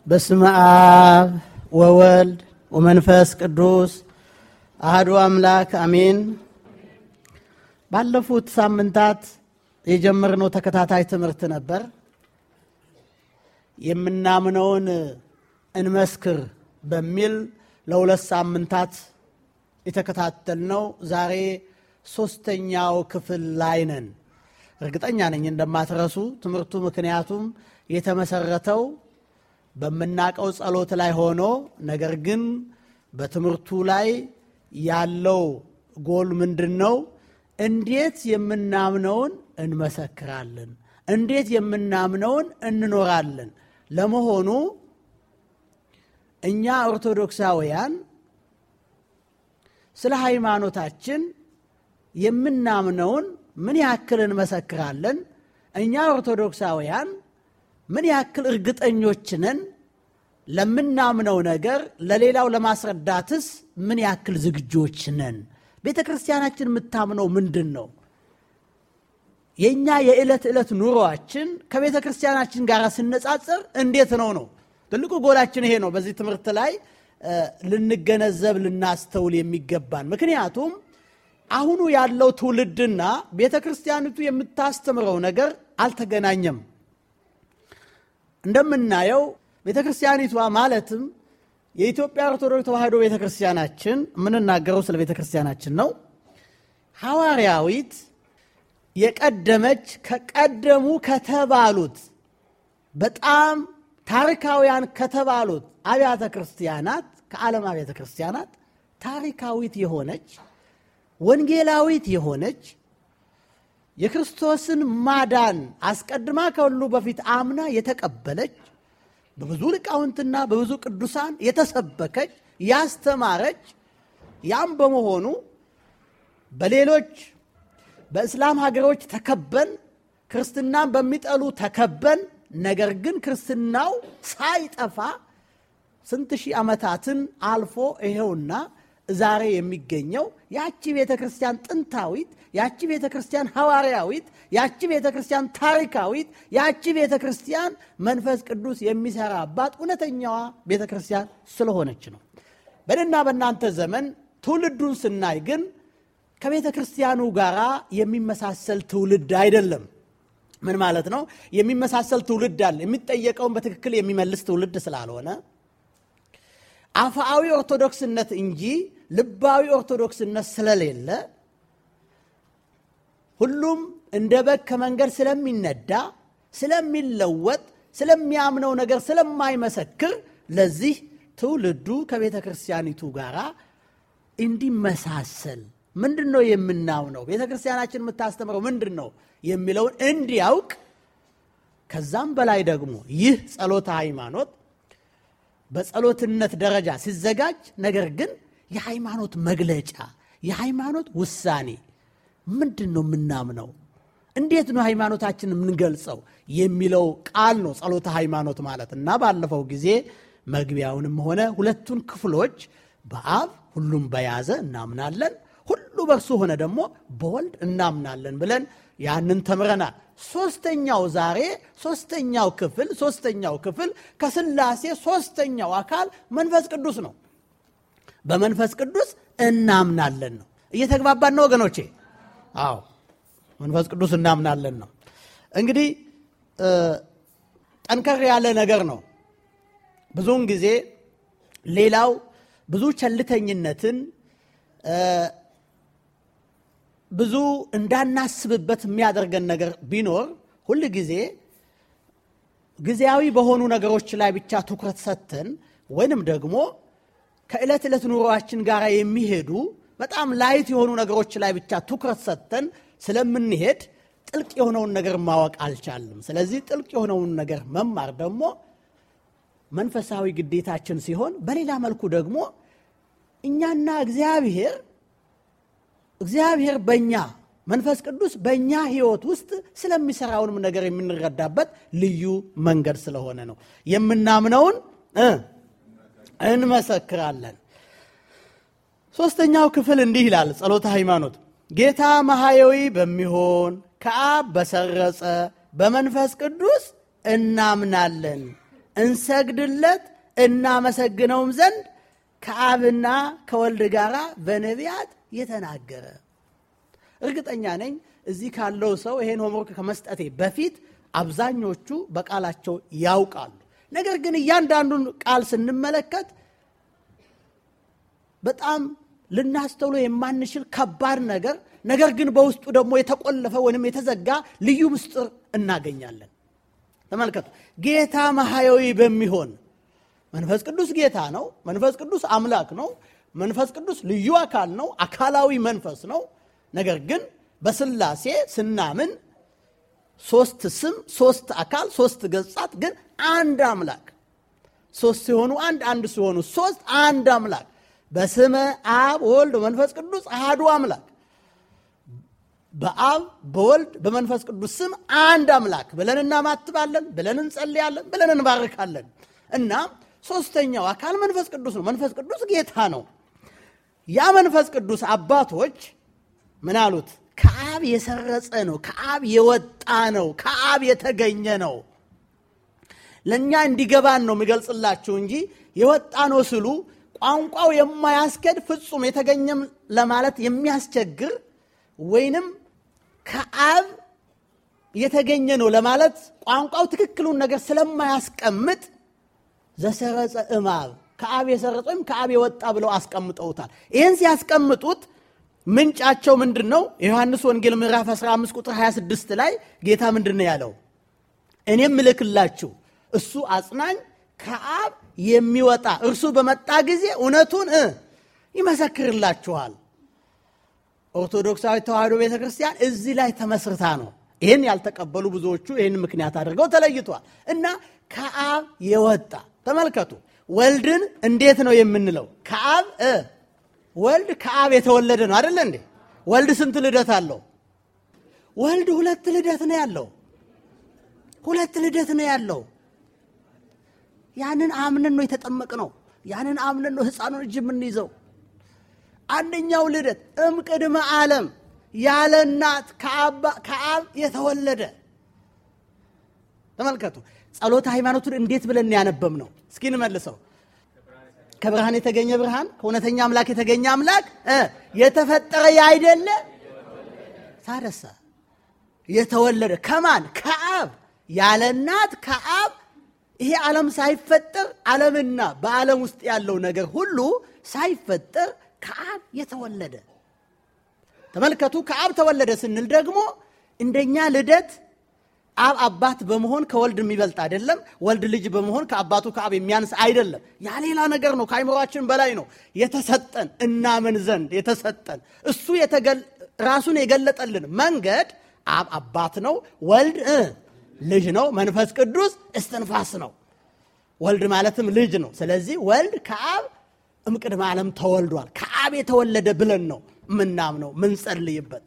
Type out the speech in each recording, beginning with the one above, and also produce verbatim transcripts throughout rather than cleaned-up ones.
በስመ አብ ወወልድ ወመንፈስ ቅዱስ አሐዱ አምላክ አሜን። ባለፉት ሳምንታት የጀመርነው ተከታታይ ትምህርት ነበር። የምናምነውን እንመስክር በሚል ለሁለት ሳምንታት የተከታተልነው ዛሬ ሶስተኛው ክፍል ላይ ነን። እርግጠኛ ነኝ እንደማትረሱ ትምህርቱ ምክንያቱም የተመሰረተው በመናቀው ጸሎት ላይ ሆኖ ነገር ግን በትምህርቱ ላይ ያለው ጎል ምንድነው? እንዴት የምናምነውን እንመሰክራለን፣ እንዴት የምናምነውን እንኖራለን። ለመሆኑ እኛ ኦርቶዶክሳውያን ስለ ሃይማኖታችን የምናምነውን ምን ያክል እንመሰክራለን? እኛ ኦርቶዶክሳውያን ምን ያክል እርግጠኞች ነን? ለምናምነው ነገር ለሌላው ለማስረዳትስ ምን ያክል ዝግጆች ነን? ቤተክርስቲያናችን የምታምነው ምንድነው? የኛ የዕለት ዕለት ኑሮአችን ከቤተክርስቲያናችን ጋር ሲነጻጸር እንዴት ነው ነው? ትልቁ ጎላችን ይሄ ነው። በዚህ ትምህርት ላይ ልንገነዘብ ልናስተውል የሚገባን። ምክንያቱም አሁኑ ያለው ትውልድና ቤተክርስቲያኒቱ የምታስተምረው ነገር አልተገናኘም። እንደምናየው ቤተክርስቲያኒቷ ማለትም የኢትዮጵያ ኦርቶዶክስ ተዋሕዶ ቤተክርስቲያናችን ምንናገረው ስለ ቤተክርስቲያናችን ነው። ሐዋርያዊት የቀደመች ከቀደሙ ከተባሉት በጣም ታሪካውያን ከተባሉት አብያተ ክርስቲያናት ከዓለም አብያተ ክርስቲያናት ታሪካዊት የሆነች ወንጌላዊት የሆነች የክርስቶስን ማዳን አስቀድማ ከሁሉ በፊት አምና የተቀበለች በብዙ ሊቃውንትና በብዙ ቅዱሳን የተሰበከች ያስተማረች ያም በመሆኑ በሌሎች በእስላም ሀገሮች ተከበን ክርስትናን በሚጠሉ ተከበን ነገር ግን ክርስትናው ሳይጠፋ ስንት ሺህ ዓመታትን አልፎ ይሄውና ዛሬ የሚገኘው ያቺ ቤተክርስቲያን ጥንታዊት፣ ያቺ ቤተክርስቲያን ሐዋርያዊት፣ ያቺ ቤተክርስቲያን ታሪካዊት፣ ያቺ ቤተክርስቲያን መንፈስ ቅዱስ የሚሰራባት እውነተኛዋ ቤተክርስቲያን ስለሆነች ነው። በእና በእናንተ ዘመን ትውልዱን ስናይ ግን ከቤተክርስቲያኑ ጋር የሚመሳሰል ትውልድ አይደለም። ምን ማለት ነው? የሚመሳሰል ትውልድ አለ። የሚጠየቀውን በትክክል የሚመልስ ትውልድ ስላልሆነ አፋዊ ኦርቶዶክስነት እንጂ ልባዊ ኦርቶዶክስነት ስለሌለ ሁሉም እንደ በግ ከመንገድ ስለሚነዳ ስለሚለወጥ ስለሚያምነው ነገር ስለማይመሰክር ለዚህ ትውልዱ ከቤተ ክርስቲያኒቱ ጋር እንዲመሳሰል ምንድነው የምናምነው ቤተ ክርስቲያናችን የምታስተምረው ምንድነው የሚለውን እንዲያውቅ ከዛም በላይ ደግሞ ይህ ጸሎተ ሃይማኖት በጸሎትነት ደረጃ ሲዘጋጅ ነገር ግን የሃይማኖት መግለጫ የሃይማኖት ውሳኔ ምንድነው የምናምነው እንዴት ነው ሃይማኖታችንን የምንገልጸው የሚለው ቃል ነው ጸሎተ ሃይማኖት ማለት እና ባለፈው ጊዜ መግቢያውንም ሆነ ሁለቱን ክፍሎች በአብ ሁሉም በያዘ እናምናለን ሁሉ በርሱ ሆነ ደግሞ በወልድ እናምናለን ብለን ያንን ተምረናል። ሶስተኛው ዛሬ ሶስተኛው ክፍል ሶስተኛው ክፍል ከሥላሴ ሶስተኛው አካል መንፈስ ቅዱስ ነው። በመንፈስ ቅዱስ እናምናለን ነው። እየተግባባን ነው ወገኖቼ? አዎ መንፈስ ቅዱስ እናምናለን ነው። እንግዲህ ጠንከር ያለ ነገር ነው። ብዙውን ጊዜ ሌላው ብዙ ቸልተኝነትን ብዙ እንዳናስብበት የሚያደርገን ነገር ቢኖር ሁሉ ጊዜ ጊዜያዊ በሆኑ ነገሮች ላይ ብቻ ትኩረት ሰጥተን ወይንም ደግሞ ከዕለት ዕለት ኑሮአችን ጋር የሚሄዱ በጣም ላይት የሆኑ ነገሮች ላይ ብቻ ትኩረት ሰጥተን ስለምንሄድ ጥልቅ የሆነውን ነገር ማወቅ አልቻልንም። ስለዚህ ጥልቅ የሆነውን ነገር መማር ደግሞ መንፈሳዊ ግዴታችን ሲሆን በሌላ መልኩ ደግሞ እኛና እግዚአብሔር እግዚአብሔር በእኛ መንፈስ ቅዱስ በእኛ ሕይወት ውስጥ ስለሚሰራውንም ነገር የምንረዳበት ልዩ መንገድ ስለሆነ ነው። የምናምነውን እንመሰክራለን። ሶስተኛው ክፍል እንዲህ ይላል ጸሎተ ሃይማኖት ጌታ መሐያዊ በሚሆን ከአብ በሰረጸ በመንፈስ ቅዱስ እናምናለን እንሰግድለት እናመሰግነውም ዘንድ ከአብና ከወልድ ጋር በነቢያት የተናገረ። እርግጠኛ ነኝ እዚህ ካለው ሰው ይሄን ሆምወርክ ከመስጠቴ በፊት አብዛኞቹ በቃላቸው ያውቃሉ። ነገር ግን እያንዳንዱን ቃል ስንመለከት በጣም ልናስተውሎ የማንችል ከባድ ነገር ነገር ግን በውስጡ ደግሞ የተቆለፈ ወይንም የተዘጋ ልዩ ምስጢር እናገኛለን። ተመልከቱ። ጌታ መሐያዊ በሚሆን መንፈስ ቅዱስ ጌታ ነው። መንፈስ ቅዱስ አምላክ ነው። መንፈስ ቅዱስ ልዩ አካል ነው። አካላዊ መንፈስ ነው። ነገር ግን በስላሴ ስናምን ሶስት ስም፣ ሶስት አካል፣ ሶስት ገጻት ግን አንድ አምላክ። ሶስት ሲሆኑ አንድ፣ አንድ ሲሆኑ ሶስት፣ አንድ አምላክ በስመ አብ ወልድ መንፈስ ቅዱስ አሐዱ አምላክ። በአብ በወልድ በመንፈስ ቅዱስ ስም አንድ አምላክ ብለን እናማትባለን፣ ብለን እንጸልያለን፣ ብለን እንባርካለን። እና ሶስተኛው አካል መንፈስ ቅዱስ ነው። መንፈስ ቅዱስ ጌታ ነው። ያ መንፈስ ቅዱስ አባቶች ምን አሉት? ከአብ የሰረጸ ነው፣ ከአብ የወጣ ነው፣ ከአብ የተገኘ ነው። ለኛ እንዲገባን ነው የሚገልጽላችሁ እንጂ የወጣ ነው ስሉ ቋንቋው የማያስከድ ፍጹም የተገኘም ለማለት የሚያስቸግር ወይንም ከአብ የተገኘ ነው ለማለት ቋንቋው ትክክሉን ነገር ስለማያስቀምጥ ዘሰረጸ እምአብ ከአብ የሰረጸ ወይም ከአብ የወጣ ብለው አስቀምጠውታል። ይህን ሲያስቀምጡት ምንጫቸው ምንድነው? የዮሐንስ ወንጌል ምዕራፍ አስራ አምስት ቁጥር ሃያ ስድስት ላይ ጌታ ምንድነው ያለው? እኔም እልክላችሁ እሱ አጽናኝ ከአብ የሚወጣ እርሱ በመጣ ጊዜ እውነቱን ይመሰክርላችኋል። ኦርቶዶክሳዊ ተዋሕዶ ቤተክርስቲያን እዚህ ላይ ተመስርታ ነው። ይህን ያልተቀበሉ ብዙዎቹ ይህን ምክንያት አድርገው ተለይቷል። እና ከአብ የወጣ ተመልከቱ። ወልድን እንዴት ነው የምንለው? ከአብ ወልድ ከአብ የተወለደ ነው አይደል እንዴ? ወልድ ስንት ልደት አለው? ወልድ ሁለት ልደት ነው ያለው። ሁለት ልደት ነው ያለው። ያንን አምነን ነው የተጠመቅነው። ያንን አምነን ነው ሕፃኑን እጅ የምንይዘው። አንደኛው ልደት እምቅድመ ዓለም ያለ እናት ከአብ የተወለደ። ተመልከቱ። ጸሎተ ሃይማኖቱን እንዴት ብለን ያነበብ ነው? እስኪ እንመልሰው። ከብርሃን የተገኘ ብርሃን፣ ከእውነተኛ አምላክ የተገኘ አምላክ፣ የተፈጠረ ያይደለ ታደሰ የተወለደ ከማን? ከአብ ያለ እናት ከአብ። ይሄ ዓለም ሳይፈጠር ዓለምና በዓለም ውስጥ ያለው ነገር ሁሉ ሳይፈጠር ከአብ የተወለደ። ተመልከቱ። ከአብ ተወለደ ስንል ደግሞ እንደኛ ልደት አብ አባት በመሆን ከወልድ የሚበልጥ አይደለም። ወልድ ልጅ በመሆን ከአባቱ ከአብ የሚያንስ አይደለም። ያ ሌላ ነገር ነው። ከአይምሮአችን በላይ ነው። የተሰጠን እናምን ዘንድ የተሰጠን እሱ ራሱን የገለጠልን መንገድ አብ አባት ነው፣ ወልድ ልጅ ነው፣ መንፈስ ቅዱስ እስትንፋስ ነው። ወልድ ማለትም ልጅ ነው። ስለዚህ ወልድ ከአብ እምቅድመ ዓለም ተወልዷል። ከአብ የተወለደ ብለን ነው ምናምነው ምንጸልይበት።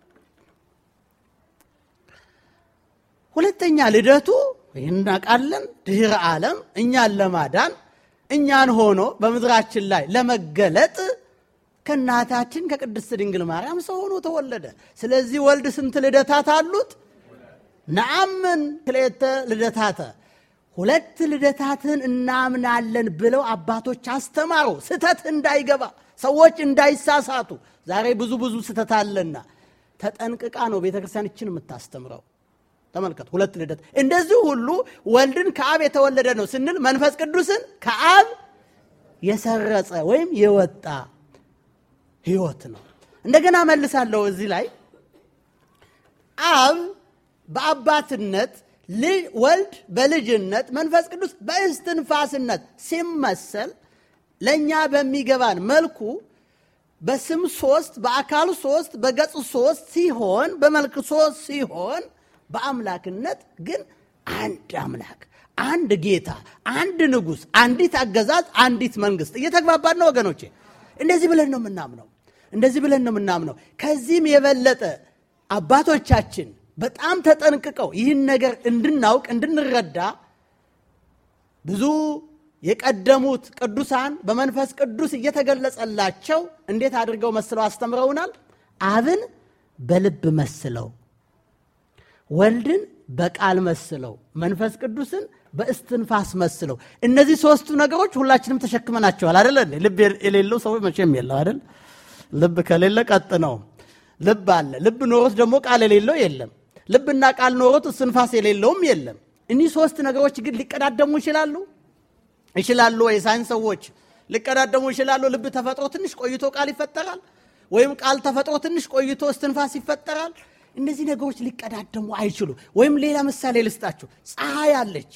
ሁለተኛ ልደቱ ይህን ቃልን ድህረ ዓለም እኛን ለማዳን እኛን ሆኖ በምድራችን ላይ ለመገለጥ ከእናታችን ከቅድስት ድንግል ማርያም ሰው ሆኖ ተወለደ። ስለዚህ ወልድ ስንት ልደታት አሉት? ነአምን ክልኤተ ልደታተ፣ ሁለት ልደታትን እናምናለን ብለው አባቶች አስተማሩ። ስተት እንዳይገባ ሰዎች እንዳይሳሳቱ። ዛሬ ብዙ ብዙ ስተት አለና ተጠንቅቃ ነው ቤተክርስቲያናችን የምታስተምረው። ተመልከቱ። ሁለት ልደት። እንደዚህ ሁሉ ወልድን ከአብ የተወለደ ነው ስንል መንፈስ ቅዱስን ከአብ የሰረጸ ወይም የወጣ ሕይወት ነው። እንደገና መልሳለሁ እዚህ ላይ አብ በአባትነት ወልድ በልጅነት መንፈስ ቅዱስ በእስትንፋስነት ሲመሰል ለኛ በሚገባን መልኩ በስም ሶስት በአካል ሶስት በገጽ ሶስት ሲሆን በመልክ ሶስት ሲሆን በአምላክነት ግን አንድ አምላክ፣ አንድ ጌታ፣ አንድ ንጉሥ፣ አንዲት አገዛዝ፣ አንዲት መንግስት። እየተግባባን ነው ወገኖቼ? እንደዚህ ብለን ነው የምናምነው። እንደዚህ ብለን ነው የምናምነው። ከዚህም የበለጠ አባቶቻችን በጣም ተጠንቅቀው ይህን ነገር እንድናውቅ እንድንረዳ ብዙ የቀደሙት ቅዱሳን በመንፈስ ቅዱስ እየተገለጸላቸው እንዴት አድርገው መስለው አስተምረውናል። አብን በልብ መስለው፣ ወልድን በቃል መስለው መንፈስ ቅዱስን በእስትንፋስ መስለው እነዚህ ሶስቱ ነገሮች ሁላችንም ተሸክመናቸዋል አይደል እንዴ ልብ የሌለው ሰው መቼም የለው አይደል ልብ ከሌለ ቀጥ ነው ልብ አለ ልብ ኖሮት ደግሞ ቃል የሌለው የለም ልብና ቃል ኖሮት እስትንፋስ የሌለውም የለም እነዚህ ሶስት ነገሮች ግን ሊቀዳደሙ ይችላሉ ይችላሉ ወይ ሳይንስ ሰዎች ሊቀዳደሙ ይችላሉ ልብ ተፈጥሮ ትንሽ ቆይቶ ቃል ይፈጠራል ወይም ቃል ተፈጥሮ ትንሽ ቆይቶ እስትንፋስ ይፈጠራል እነዚህ ነገሮች ሊቀዳደሙ አይችሉ ወይም ሌላ ምሳሌ ልስጣችሁ ፀሐይ አለች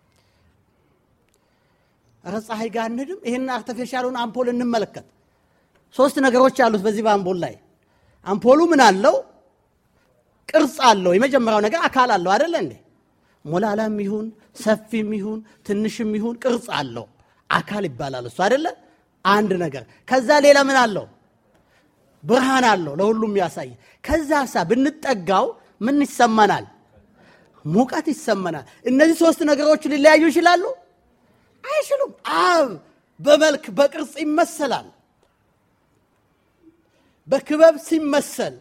አረ ፀሐይ ጋር እንድም ይሄን አርቲፊሻሉን አምፖል እንመለከት ሶስት ነገሮች አሉት በዚህ በአምፖል ላይ አምፖሉ ምን አለው ቅርጽ አለው የመጀመሪያው ነገር አካል አለው አይደል እንዴ ሞላላም ይሁን ሰፊም ይሁን ትንሽም ይሁን ቅርጽ አለው አካል ይባላል እሱ አይደለ አንድ ነገር ከዛ ሌላ ምን አለው ብርሃን አለው ለሁሉም ያሳይ ከዛሳ ብንጠጋው ምን ይሰማናል ሙቀት ይሰማናል እነዚህ ሶስት ነገሮች ሊለያዩ ይችላሉ አይችሉም አብ በመልክ በቅርጽ ይመሰላል በክበብ ሲመሰል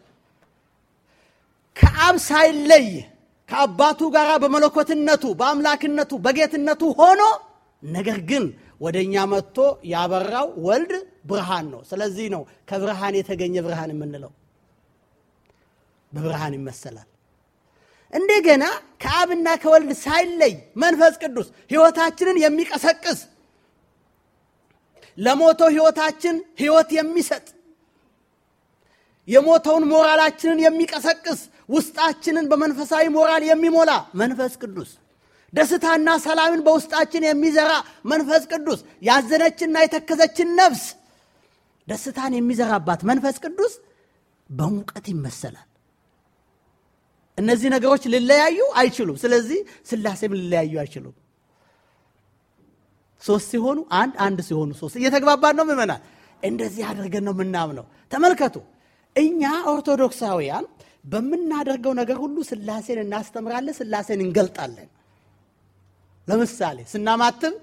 ከአብ ሳይለይ ከአባቱ ጋር በመለኮትነቱ በአምላክነቱ በጌትነቱ ሆኖ ነገር ግን ወደኛ መጥቶ ያበራው ወልድ ብርሃን ነው ስለዚህ ነው ከብርሃን የተገኘ ብርሃን የምንለው በብርሃን ይመሰላል እንደገና ከአብና ከወልድ ሳይለይ መንፈስ ቅዱስ ሕይወታችንን የሚቀሰቅስ ለሞተው ሕይወታችን ሕይወት የሚሰጥ የሞተውን ሞራላችንን የሚቀሰቅስ ውስጣችንን በመንፈሳዊ ሞራል የሚሞላ መንፈስ ቅዱስ ደስታና ሰላምን በውስጣችን የሚዘራ መንፈስ ቅዱስ ያዘነችና የተከዘችን ነፍስ ደስታን የሚዘራባት መንፈስ ቅዱስ በሙቀት ይመሰላል እነዚህ ነገሮች ሊለያዩ አይችሉም ስለዚህ ሥላሴም ሊለያዩ አይችሉም ሶስት ሲሆኑ አንድ አንድ ሲሆኑ ሶስት እየተግባባን ነው ምእመናን እንደዚህ አድርገን ነው ምናምነው ተመልከቱ እኛ ኦርቶዶክሳውያን በመናደርገው ነገር ሁሉ ሥላሴን እናስተምራለን ሥላሴን እንገልጣለን ለምሳሌ ስናማትም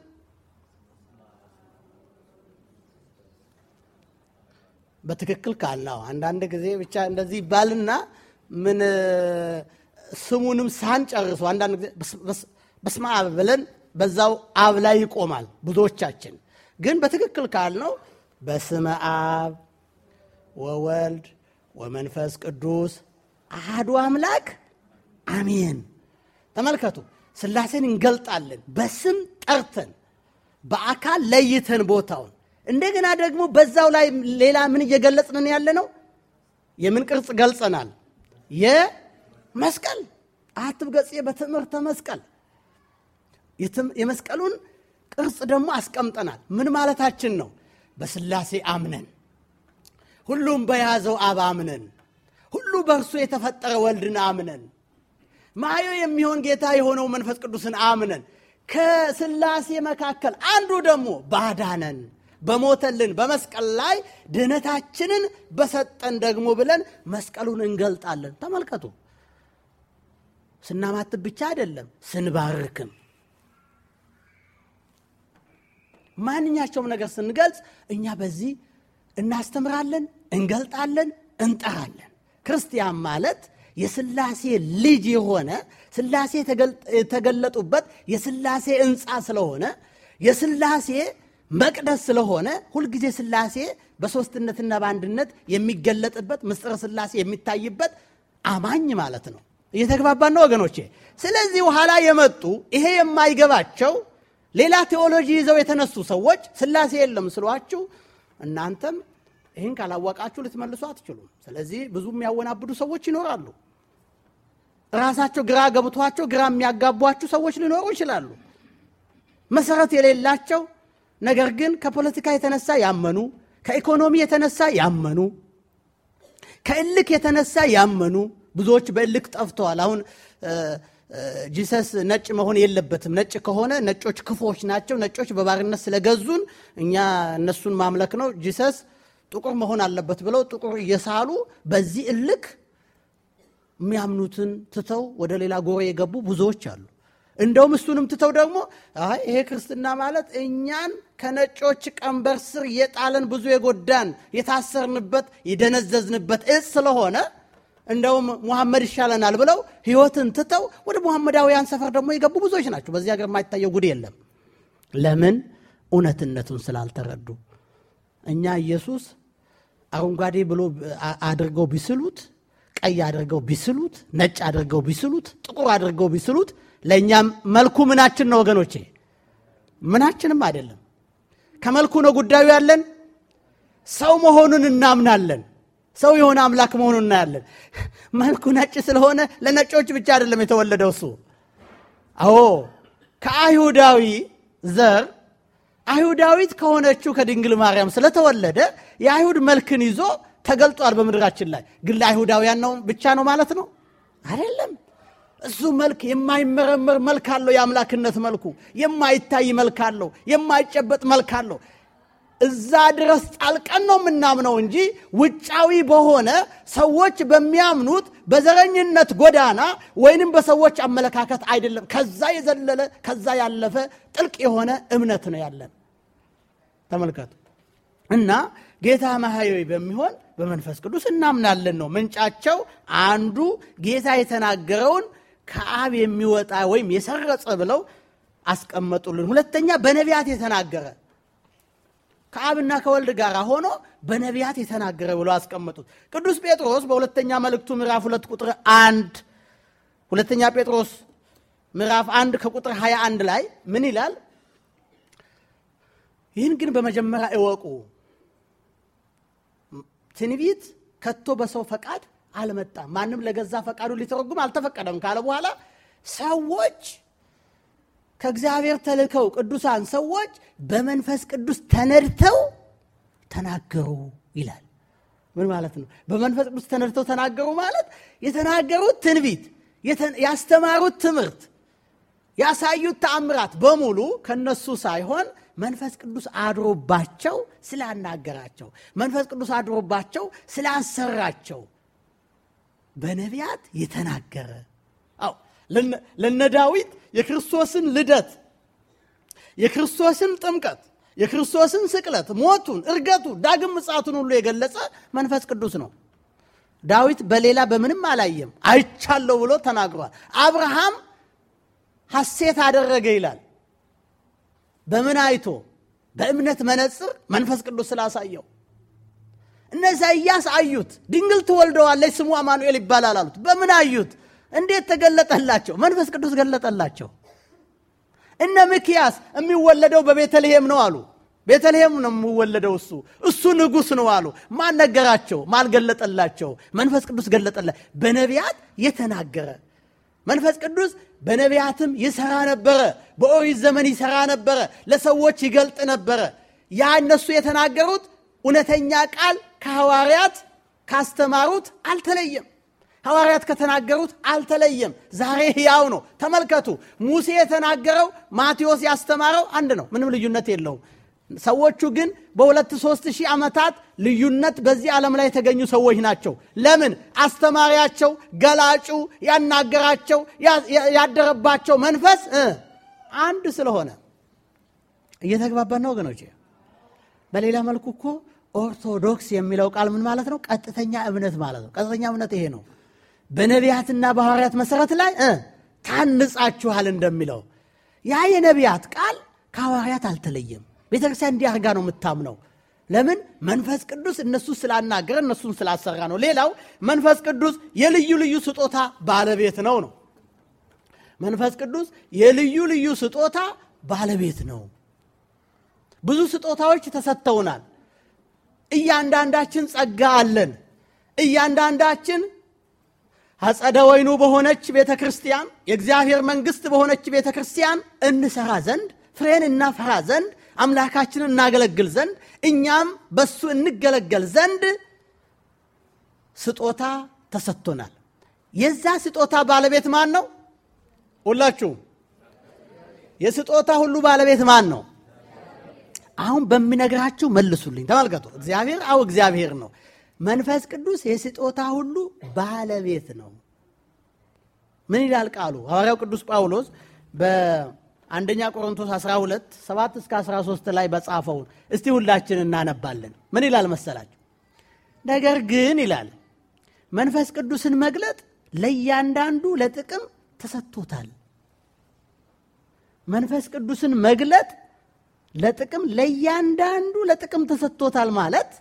በትክክል ካልናው አንዳንድ ጊዜ ብቻ እንደዚህ ይባልና ምን ስሙንም ሳንጨርሱ አንዳንድ ጊዜ በስመ አብ ብለን በዛው አብ ላይ ይቆማል ብዙዎቻችን ግን በትክክል ካልነው በስመ አብ ወወልድ ወመንፈስ ቅዱስ አሐዱ አምላክ አሜን ተመልከቱ ሥላሴን እንገልጣለን በስም ጠርተን በአካል ለይተን ቦታውን እንደገና ደግሞ በዛው ላይ ሌላ ምን እየገለጽን ያለነው የምን ቅርጽ ገልጸናል የመስቀል አትብገጽ በትምህርተ መስቀል የመስቀሉን ቅርጽ ደግሞ አስቀምጠናል ምን ማለታችን ነው በሥላሴ አምነን ሁሉም በያዘው አብ አምነን ሁሉ በእርሱ የተፈጠረ ወልድን አምነን ማዮ የሚሆን ጌታ የሆነው መንፈስ ቅዱስን አምነን ከሥላሴ መካከል አንዱ ደግሞ ባዳነን በሞተልን በመስቀል ላይ ድነታችንን በሰጠን ደግሞ ብለን መስቀሉን እንገልጣለን ተመልከቱ ስናማት ብቻ አይደለም ስንባርክም ማንኛቸውም ነገር ስንገልጽ እኛ በዚህ እናስተምራለን እንገልጣለን እንጠራለን ክርስቲያን ማለት የሥላሴ ልጅ የሆነ ሥላሴ ተገለጡበት የሥላሴ እንጻ ስለሆነ የሥላሴ መቅደስ ስለሆነ ሁሉ ጊዜ ሥላሴ በሶስትነትና በአንድነት የሚገለጥበት ምስጢረ ሥላሴ የሚታይበት አማኝ ማለት ነው እየተግባባን ነው ወገኖቼ ስለዚህ ኋላ የመጡ ይሄ የማይገባቸው ሌላ ቴዎሎጂ ይዘው የተነሱ ሰዎች ሥላሴ የለም ስሏችሁ እናንተም ይሄን ካላወቃችሁ ልትመልሱ አትችሉም ስለዚህ ብዙ የሚያወናብዱ ሰዎች ይኖራሉ ራሳቸው ግራ ገብቷቸው ግራ የሚያጋቧችሁ ሰዎች ሊኖሩ ይችላሉ መሰረት የሌላቸው ነገር ግን ከፖለቲካ የተነሳ ያመኑ ከኢኮኖሚ የተነሳ ያመኑ ከእልክ የተነሳ ያመኑ ብዙዎች በእልክ ጠፍተዋል አሁን ጂሰስ ነጭ መሆን የለበትም ነጭ ከሆነ ነጮች ክፎች ናቸው ነጮች በባርነት ስለገዙን እኛ እነሱን ማምለክ ነው ጂሰስ ጥቁር መሆን አለበት ብለው ጥቁር እየሳሉ በዚህ እልክ የሚያምኑትን ትተው ወደ ሌላ ጎራ የገቡ ብዙዎች አሉ እንደውም እሱንም ትተው ደግሞ አይ ይሄ ክርስትና ማለት እኛን ከነጮች ቀንበር ስር የጣለን ብዙ የጎዳን የታሰርንበት የደነዘዝንበት እጽ ስለሆነ እንደውም መሐመድ ይሻለናል ብለው ህይወትን ትተው ወደ መሐመዳውያን ሰፈር ደግሞ የገቡ ብዙዎች ናቸው። በዚህ ሀገር የማይታየው ጉድ የለም። ለምን? እውነትነቱን ስላልተረዱ። እኛ ኢየሱስ አረንጓዴ ብሎ አድርገው ቢስሉት፣ ቀይ አድርገው ቢስሉት፣ ነጭ አድርገው ቢስሉት፣ ጥቁር አድርገው ቢስሉት ለእኛም መልኩ ምናችን ነው ወገኖቼ? ምናችንም አይደለም። ከመልኩ ነው ጉዳዩ ያለን። ሰው መሆኑን እናምናለን። ሰው የሆነ አምላክ መሆኑን እናያለን። መልኩ ነጭ ስለሆነ ለነጮች ብቻ አይደለም የተወለደው እሱ። አዎ ከአይሁዳዊ ዘር አይሁዳዊት ከሆነችው ከድንግል ማርያም ስለተወለደ የአይሁድ መልክን ይዞ ተገልጧል በምድራችን ላይ። ግን ለአይሁዳውያን ነው ብቻ ነው ማለት ነው አይደለም። እሱ መልክ የማይመረመር መልክ አለው። የአምላክነት መልኩ የማይታይ መልክ አለው። የማይጨበጥ መልክ አለው። እዛ ድረስ ጣልቀን ነው የምናምነው እንጂ ውጫዊ በሆነ ሰዎች በሚያምኑት በዘረኝነት ጎዳና ወይንም በሰዎች አመለካከት አይደለም። ከዛ የዘለለ ከዛ ያለፈ ጥልቅ የሆነ እምነት ነው ያለን። ተመልከቱ። እና ጌታ መሐያዊ በሚሆን በመንፈስ ቅዱስ እናምናለን ነው ምንጫቸው። አንዱ ጌታ የተናገረውን ከአብ የሚወጣ ወይም የሰረጸ ብለው አስቀመጡልን። ሁለተኛ በነቢያት የተናገረ ከአብና ከወልድ ጋር ሆኖ በነቢያት የተናገረ ብለው አስቀመጡት። ቅዱስ ጴጥሮስ በሁለተኛ መልእክቱ ምዕራፍ ሁለት ቁጥር አንድ ሁለተኛ ጴጥሮስ ምዕራፍ አንድ ከቁጥር ሃያ አንድ ላይ ምን ይላል? ይህን ግን በመጀመሪያ እወቁ፣ ትንቢት ከቶ በሰው ፈቃድ አልመጣም፣ ማንም ለገዛ ፈቃዱ ሊተረጉም አልተፈቀደም ካለ በኋላ ሰዎች ከእግዚአብሔር ተልከው ቅዱሳን ሰዎች በመንፈስ ቅዱስ ተነድተው ተናገሩ ይላል። ምን ማለት ነው? በመንፈስ ቅዱስ ተነድተው ተናገሩ ማለት የተናገሩት ትንቢት፣ ያስተማሩት ትምህርት፣ ያሳዩት ተአምራት በሙሉ ከነሱ ሳይሆን መንፈስ ቅዱስ አድሮባቸው ስላናገራቸው፣ መንፈስ ቅዱስ አድሮባቸው ስላሰራቸው በነቢያት የተናገረ። አዎ ለነ ዳዊት የክርስቶስን ልደት፣ የክርስቶስን ጥምቀት፣ የክርስቶስን ስቅለት፣ ሞቱን፣ እርገቱን፣ ዳግም ምጽአቱን ሁሉ የገለጸ መንፈስ ቅዱስ ነው። ዳዊት በሌላ በምንም አላየም፣ አይቻለሁ ብሎ ተናግሯል። አብርሃም ሐሴት አደረገ ይላል። በምን አይቶ? በእምነት መነጽር መንፈስ ቅዱስ ስላሳየው። እነ ኢሳይያስ አዩት፣ ድንግል ትወልደዋለች ስሙ አማኑኤል ይባላል አሉት። በምን አዩት? እንዴት ተገለጠላቸው? መንፈስ ቅዱስ ገለጠላቸው። እነ ሚክያስ የሚወለደው በቤተልሔም ነው አሉ። ቤተልሔም ነው የሚወለደው እሱ እሱ ንጉሥ ነው አሉ። ማን ነገራቸው? ማን ገለጠላቸው? መንፈስ ቅዱስ ገለጠላቸው። በነቢያት የተናገረ መንፈስ ቅዱስ በነቢያትም ይሰራ ነበረ። በኦሪት ዘመን ይሰራ ነበረ፣ ለሰዎች ይገልጥ ነበረ። ያ እነሱ የተናገሩት እውነተኛ ቃል ከሐዋርያት ካስተማሩት አልተለየም። ሐዋርያት ከተናገሩት አልተለየም። ዛሬ ሕያው ነው። ተመልከቱ፣ ሙሴ የተናገረው ማቴዎስ ያስተማረው አንድ ነው፣ ምንም ልዩነት የለውም። ሰዎቹ ግን በሁለት ሦስት ሺህ ዓመታት ልዩነት በዚህ ዓለም ላይ የተገኙ ሰዎች ናቸው። ለምን? አስተማሪያቸው፣ ገላጩ፣ ያናገራቸው፣ ያደረባቸው መንፈስ አንድ ስለሆነ። እየተግባባን ነው ወገኖቼ? በሌላ መልኩ እኮ ኦርቶዶክስ የሚለው ቃል ምን ማለት ነው? ቀጥተኛ እምነት ማለት ነው። ቀጥተኛ እምነት ይሄ ነው። በነቢያትና በሐዋርያት መሰረት ላይ ታንጻችኋል እንደሚለው ያ የነቢያት ቃል ከሐዋርያት አልተለየም። ቤተክርስቲያን እንዲህ አድርጋ ነው የምታምነው። ለምን? መንፈስ ቅዱስ እነሱ ስላናገረ እነሱን ስላሰራ ነው። ሌላው መንፈስ ቅዱስ የልዩ ልዩ ስጦታ ባለቤት ነው ነው መንፈስ ቅዱስ የልዩ ልዩ ስጦታ ባለቤት ነው። ብዙ ስጦታዎች ተሰጥተውናል። እያንዳንዳችን ጸጋ አለን። እያንዳንዳችን አጸደ ወይኑ በሆነች ቤተክርስቲያን፣ የእግዚአብሔር መንግስት በሆነች ቤተክርስቲያን እንሰራ ዘንድ፣ ፍሬን እናፈራ ዘንድ፣ አምላካችንን እናገለግል ዘንድ፣ እኛም በሱ እንገለገል ዘንድ ስጦታ ተሰጥቶናል። የዛ ስጦታ ባለቤት ማን ነው? ሁላችሁ የስጦታ ሁሉ ባለቤት ማን ነው? አሁን በሚነግራችሁ መልሱልኝ። ተመልከቱ። እግዚአብሔር አው እግዚአብሔር ነው። መንፈስ ቅዱስ የስጦታ ሁሉ ባለቤት ነው። ምን ይላል ቃሉ? ሐዋርያው ቅዱስ ጳውሎስ በአንደኛ ቆሮንቶስ አስራ ሁለት ሰባት እስከ አስራ ሶስት ላይ በጻፈው እስቲ ሁላችን እናነባለን። ምን ይላል መሰላችሁ? ነገር ግን ይላል መንፈስ ቅዱስን መግለጥ ለእያንዳንዱ ለጥቅም ተሰጥቶታል። መንፈስ ቅዱስን መግለጥ ለጥቅም ለእያንዳንዱ ለጥቅም ተሰጥቶታል ማለት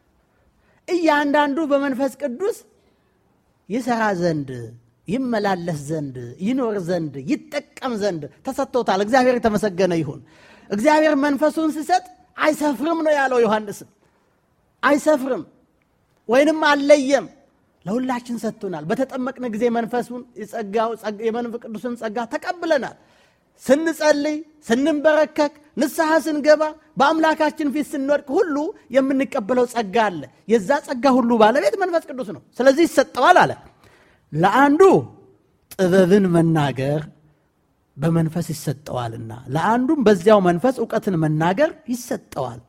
እያንዳንዱ በመንፈስ ቅዱስ ይሰራ ዘንድ ይመላለስ ዘንድ ይኖር ዘንድ ይጠቀም ዘንድ ተሰጥቶታል። እግዚአብሔር የተመሰገነ ይሁን። እግዚአብሔር መንፈሱን ሲሰጥ አይሰፍርም ነው ያለው ዮሐንስ። አይሰፍርም ወይንም አለየም፣ ለሁላችን ሰጥቶናል። በተጠመቅን ጊዜ መንፈሱን የጸጋው የመንፈስ ቅዱስን ጸጋ ተቀብለናል። ስንጸልይ፣ ስንንበረከክ፣ ንስሐ ስንገባ፣ በአምላካችን ፊት ስንወድቅ ሁሉ የምንቀበለው ጸጋ አለ። የዛ ጸጋ ሁሉ ባለቤት መንፈስ ቅዱስ ነው። ስለዚህ ይሰጠዋል አለ። ለአንዱ ጥበብን መናገር በመንፈስ ይሰጠዋልና ለአንዱም በዚያው መንፈስ ዕውቀትን መናገር ይሰጠዋል።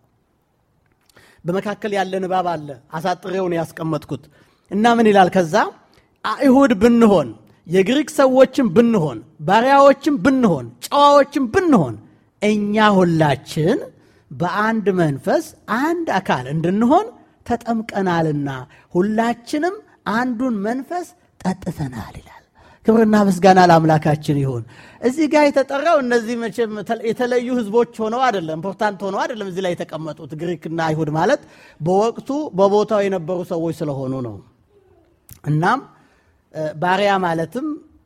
በመካከል ያለ ንባብ አለ፣ አሳጥሬውን ያስቀመጥኩት እና ምን ይላል? ከዛ አይሁድ ብንሆን የግሪክ ሰዎችም ብንሆን ባሪያዎችም ብንሆን ጨዋዎችም ብንሆን እኛ ሁላችን በአንድ መንፈስ አንድ አካል እንድንሆን ተጠምቀናልና ሁላችንም አንዱን መንፈስ ጠጥተናል ይላል። ክብርና ምስጋና ለአምላካችን ይሁን። እዚህ ጋር የተጠራው እነዚህ መቼም የተለዩ ህዝቦች ሆነው አይደለም፣ ኢምፖርታንት ሆነው አይደለም እዚህ ላይ የተቀመጡት። ግሪክና አይሁድ ማለት በወቅቱ በቦታው የነበሩ ሰዎች ስለሆኑ ነው። እናም ባሪያ ማለትም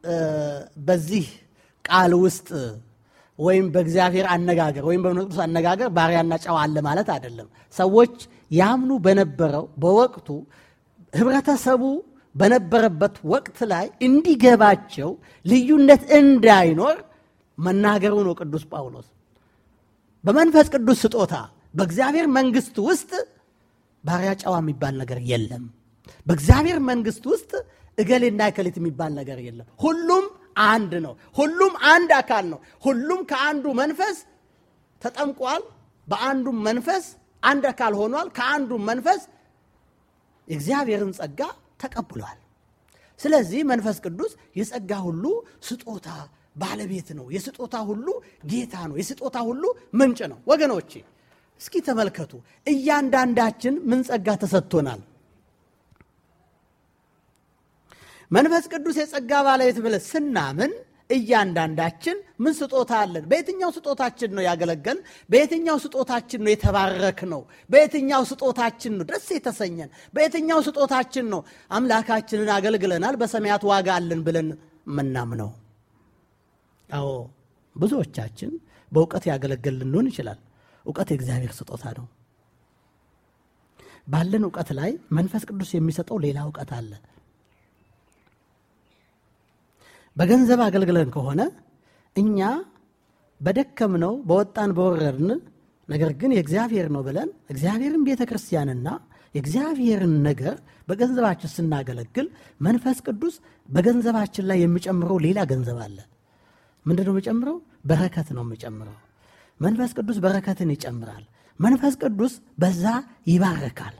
በዚህ ቃል ውስጥ ወይም በእግዚአብሔር አነጋገር ወይም በመንፈስ ቅዱስ አነጋገር ባሪያና ጨዋ አለ ማለት አይደለም። ሰዎች ያምኑ በነበረው በወቅቱ ህብረተሰቡ በነበረበት ወቅት ላይ እንዲገባቸው ልዩነት እንዳይኖር መናገሩ ነው ቅዱስ ጳውሎስ። በመንፈስ ቅዱስ ስጦታ በእግዚአብሔር መንግስት ውስጥ ባሪያ ጨዋ የሚባል ነገር የለም። በእግዚአብሔር መንግስት ውስጥ እገሌና እከሊት የሚባል ነገር የለም። ሁሉም አንድ ነው። ሁሉም አንድ አካል ነው። ሁሉም ከአንዱ መንፈስ ተጠምቋል። በአንዱ መንፈስ አንድ አካል ሆኗል። ከአንዱ መንፈስ የእግዚአብሔርን ጸጋ ተቀብሏል። ስለዚህ መንፈስ ቅዱስ የጸጋ ሁሉ ስጦታ ባለቤት ነው። የስጦታ ሁሉ ጌታ ነው። የስጦታ ሁሉ ምንጭ ነው። ወገኖቼ እስኪ ተመልከቱ፣ እያንዳንዳችን ምን ጸጋ ተሰጥቶናል? መንፈስ ቅዱስ የጸጋ ባለቤት ብለን ስናምን እያንዳንዳችን ምን ስጦታ አለን? በየትኛው ስጦታችን ነው ያገለገልን? በየትኛው ስጦታችን ነው የተባረክ ነው? በየትኛው ስጦታችን ነው ደስ የተሰኘን? በየትኛው ስጦታችን ነው አምላካችንን አገልግለናል በሰማያት ዋጋ አለን ብለን ምናምነው? አዎ ብዙዎቻችን በእውቀት ያገለገልን ልንሆን ይችላል። እውቀት የእግዚአብሔር ስጦታ ነው። ባለን እውቀት ላይ መንፈስ ቅዱስ የሚሰጠው ሌላ እውቀት አለ። በገንዘብ አገልግለን ከሆነ እኛ በደከምነው በወጣን በወረድን ነገር ግን የእግዚአብሔር ነው ብለን እግዚአብሔርን ቤተክርስቲያንና የእግዚአብሔርን ነገር በገንዘባችን ስናገለግል መንፈስ ቅዱስ በገንዘባችን ላይ የሚጨምረው ሌላ ገንዘብ አለ። ምንድነው የሚጨምረው? በረከት ነው የሚጨምረው። መንፈስ ቅዱስ በረከትን ይጨምራል። መንፈስ ቅዱስ በዛ ይባረካል።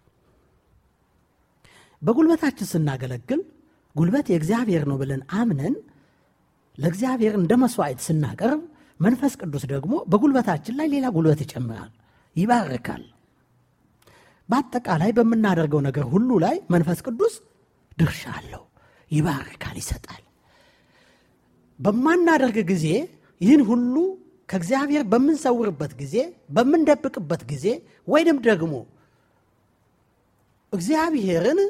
በጉልበታችን ስናገለግል ጉልበት የእግዚአብሔር ነው ብለን አምነን ለእግዚአብሔር እንደ መስዋዕት ስናቀርብ መንፈስ ቅዱስ ደግሞ በጉልበታችን ላይ ሌላ ጉልበት ይጨምራል፣ ይባርካል። በአጠቃላይ በምናደርገው ነገር ሁሉ ላይ መንፈስ ቅዱስ ድርሻ አለው፣ ይባርካል፣ ይሰጣል። በማናደርግ ጊዜ ይህን ሁሉ ከእግዚአብሔር በምንሰውርበት ጊዜ፣ በምንደብቅበት ጊዜ ወይንም ደግሞ እግዚአብሔርን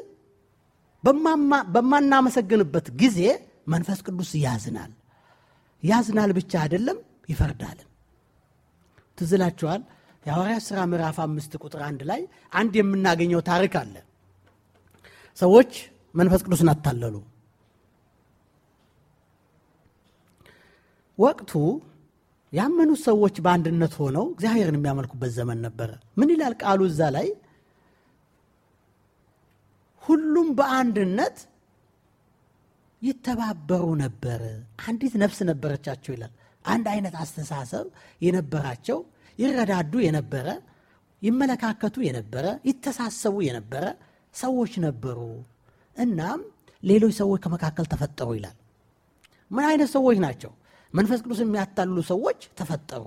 በማናመሰግንበት ጊዜ መንፈስ ቅዱስ ያዝናል። ያዝናል ብቻ አይደለም ይፈርዳል። ትዝ ይላችኋል የሐዋርያት ሥራ ምዕራፍ አምስት ቁጥር አንድ ላይ አንድ የምናገኘው ታሪክ አለ። ሰዎች መንፈስ ቅዱስን አታለሉ። ወቅቱ ያመኑት ሰዎች በአንድነት ሆነው እግዚአብሔርን የሚያመልኩበት ዘመን ነበረ። ምን ይላል ቃሉ እዛ ላይ? ሁሉም በአንድነት ይተባበሩ ነበር፣ አንዲት ነፍስ ነበረቻቸው ይላል። አንድ አይነት አስተሳሰብ የነበራቸው፣ ይረዳዱ የነበረ፣ ይመለካከቱ የነበረ፣ ይተሳሰቡ የነበረ ሰዎች ነበሩ። እናም ሌሎች ሰዎች ከመካከል ተፈጠሩ ይላል። ምን አይነት ሰዎች ናቸው? መንፈስ ቅዱስ የሚያታልሉ ሰዎች ተፈጠሩ።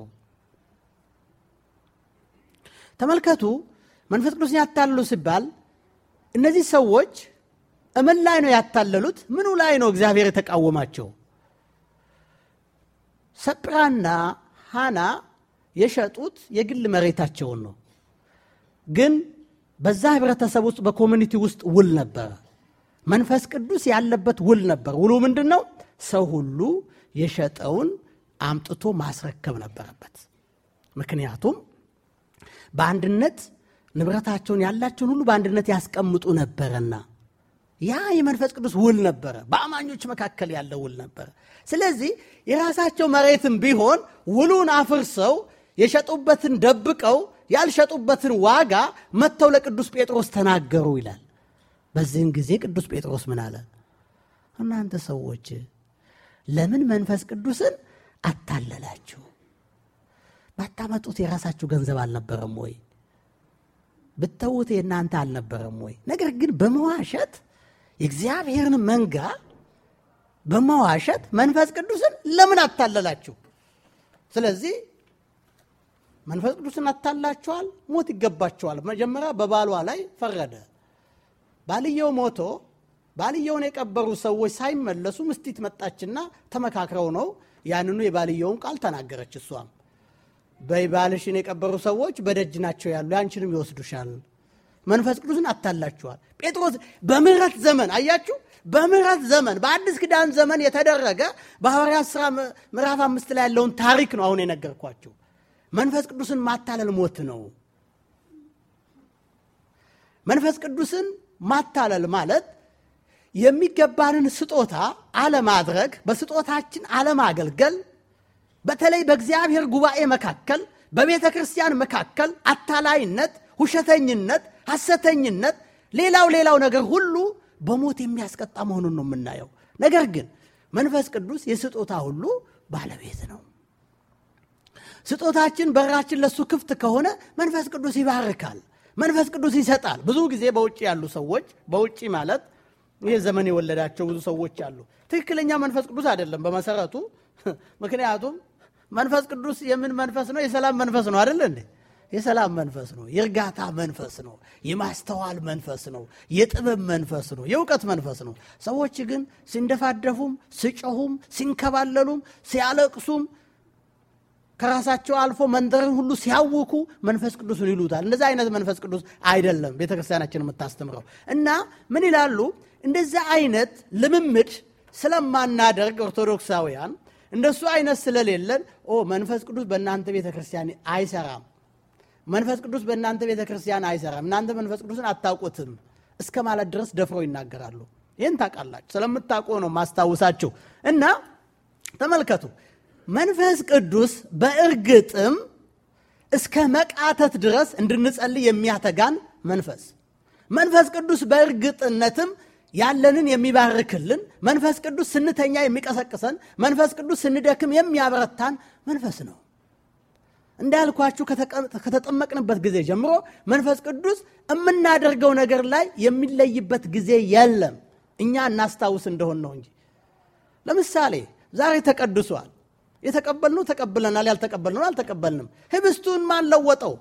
ተመልከቱ፣ መንፈስ ቅዱስ ያታልሉ ሲባል እነዚህ ሰዎች እምን ላይ ነው ያታለሉት? ምኑ ላይ ነው እግዚአብሔር የተቃወማቸው? ሰጵራና ሃና የሸጡት የግል መሬታቸውን ነው። ግን በዛ ህብረተሰብ ውስጥ በኮሚኒቲ ውስጥ ውል ነበር። መንፈስ ቅዱስ ያለበት ውል ነበር። ውሉ ምንድነው? ሰው ሁሉ የሸጠውን አምጥቶ ማስረከብ ነበረበት። ምክንያቱም በአንድነት ንብረታቸውን ያላቸውን ሁሉ በአንድነት ያስቀምጡ ነበርና ያ የመንፈስ ቅዱስ ውል ነበር። በአማኞች መካከል ያለው ውል ነበር። ስለዚህ የራሳቸው መሬትም ቢሆን ውሉን አፍርሰው የሸጡበትን ደብቀው ያልሸጡበትን ዋጋ መተው ለቅዱስ ጴጥሮስ ተናገሩ ይላል። በዚህን ጊዜ ቅዱስ ጴጥሮስ ምን አለ? እናንተ ሰዎች ለምን መንፈስ ቅዱስን አታለላችሁ? ባታመጡት የራሳችሁ ገንዘብ አልነበረም ወይ? ብትተውት የእናንተ አልነበረም ወይ? ነገር ግን በመዋሸት የእግዚአብሔርን መንጋ በመዋሸት መንፈስ ቅዱስን ለምን አታለላችሁ? ስለዚህ መንፈስ ቅዱስን አታላችኋል፣ ሞት ይገባችኋል። መጀመሪያ በባሏ ላይ ፈረደ። ባልየው ሞቶ ባልየውን የቀበሩ ሰዎች ሳይመለሱ ምስቲት መጣችና ተመካክረው ነው ያንኑ የባልየውን ቃል ተናገረች። እሷም በባልሽን የቀበሩ ሰዎች በደጅ ናቸው ያሉ፣ ያንቺንም ይወስዱሻል። መንፈስ ቅዱስን አታላችኋል። ጴጥሮስ በምህረት ዘመን አያችሁ፣ በምህረት ዘመን በአዲስ ኪዳን ዘመን የተደረገ በሐዋርያት ሥራ ምዕራፍ አምስት ላይ ያለውን ታሪክ ነው አሁን የነገርኳችሁ። መንፈስ ቅዱስን ማታለል ሞት ነው። መንፈስ ቅዱስን ማታለል ማለት የሚገባንን ስጦታ አለማድረግ፣ በስጦታችን አለማገልገል፣ በተለይ በእግዚአብሔር ጉባኤ መካከል በቤተ ክርስቲያን መካከል አታላይነት፣ ውሸተኝነት፣ ሐሰተኝነት፣ ሌላው ሌላው ነገር ሁሉ በሞት የሚያስቀጣ መሆኑን ነው የምናየው። ነገር ግን መንፈስ ቅዱስ የስጦታ ሁሉ ባለቤት ነው። ስጦታችን በራችን ለሱ ክፍት ከሆነ መንፈስ ቅዱስ ይባርካል፣ መንፈስ ቅዱስ ይሰጣል። ብዙ ጊዜ በውጭ ያሉ ሰዎች፣ በውጭ ማለት ይሄ ዘመን የወለዳቸው ብዙ ሰዎች አሉ። ትክክለኛ መንፈስ ቅዱስ አይደለም በመሰረቱ። ምክንያቱም መንፈስ ቅዱስ የምን መንፈስ ነው? የሰላም መንፈስ ነው አይደል እንዴ? የሰላም መንፈስ ነው፣ የእርጋታ መንፈስ ነው፣ የማስተዋል መንፈስ ነው፣ የጥበብ መንፈስ ነው፣ የእውቀት መንፈስ ነው። ሰዎች ግን ሲንደፋደፉም፣ ሲጮሁም፣ ሲንከባለሉም፣ ሲያለቅሱም ከራሳቸው አልፎ መንደርን ሁሉ ሲያውኩ መንፈስ ቅዱስን ይሉታል። እንደዛ አይነት መንፈስ ቅዱስ አይደለም ቤተክርስቲያናችን የምታስተምረው። እና ምን ይላሉ? እንደዛ አይነት ልምምድ ስለማናደርግ ኦርቶዶክሳውያን እንደሱ አይነት ስለሌለን ኦ መንፈስ ቅዱስ በእናንተ ቤተክርስቲያን አይሰራም፣ መንፈስ ቅዱስ በእናንተ ቤተክርስቲያን አይሰራም፣ እናንተ መንፈስ ቅዱስን አታውቁትም እስከ ማለት ድረስ ደፍረው ይናገራሉ። ይህን ታውቃላችሁ፣ ስለምታውቁ ነው ማስታወሳችሁ። እና ተመልከቱ፣ መንፈስ ቅዱስ በእርግጥም እስከ መቃተት ድረስ እንድንጸልይ የሚያተጋን መንፈስ፣ መንፈስ ቅዱስ በእርግጥነትም ያለንን የሚባርክልን፣ መንፈስ ቅዱስ ስንተኛ የሚቀሰቅሰን፣ መንፈስ ቅዱስ ስንደክም የሚያበረታን መንፈስ ነው። እንዳልኳችሁ ከተጠመቅንበት ጊዜ ጀምሮ መንፈስ ቅዱስ የምናደርገው ነገር ላይ የሚለይበት ጊዜ የለም። እኛ እናስታውስ እንደሆን ነው እንጂ። ለምሳሌ ዛሬ ተቀድሷል፣ የተቀበልነው ተቀብለናል፣ ያልተቀበልነው አልተቀበልንም። ህብስቱን ማን ለወጠው?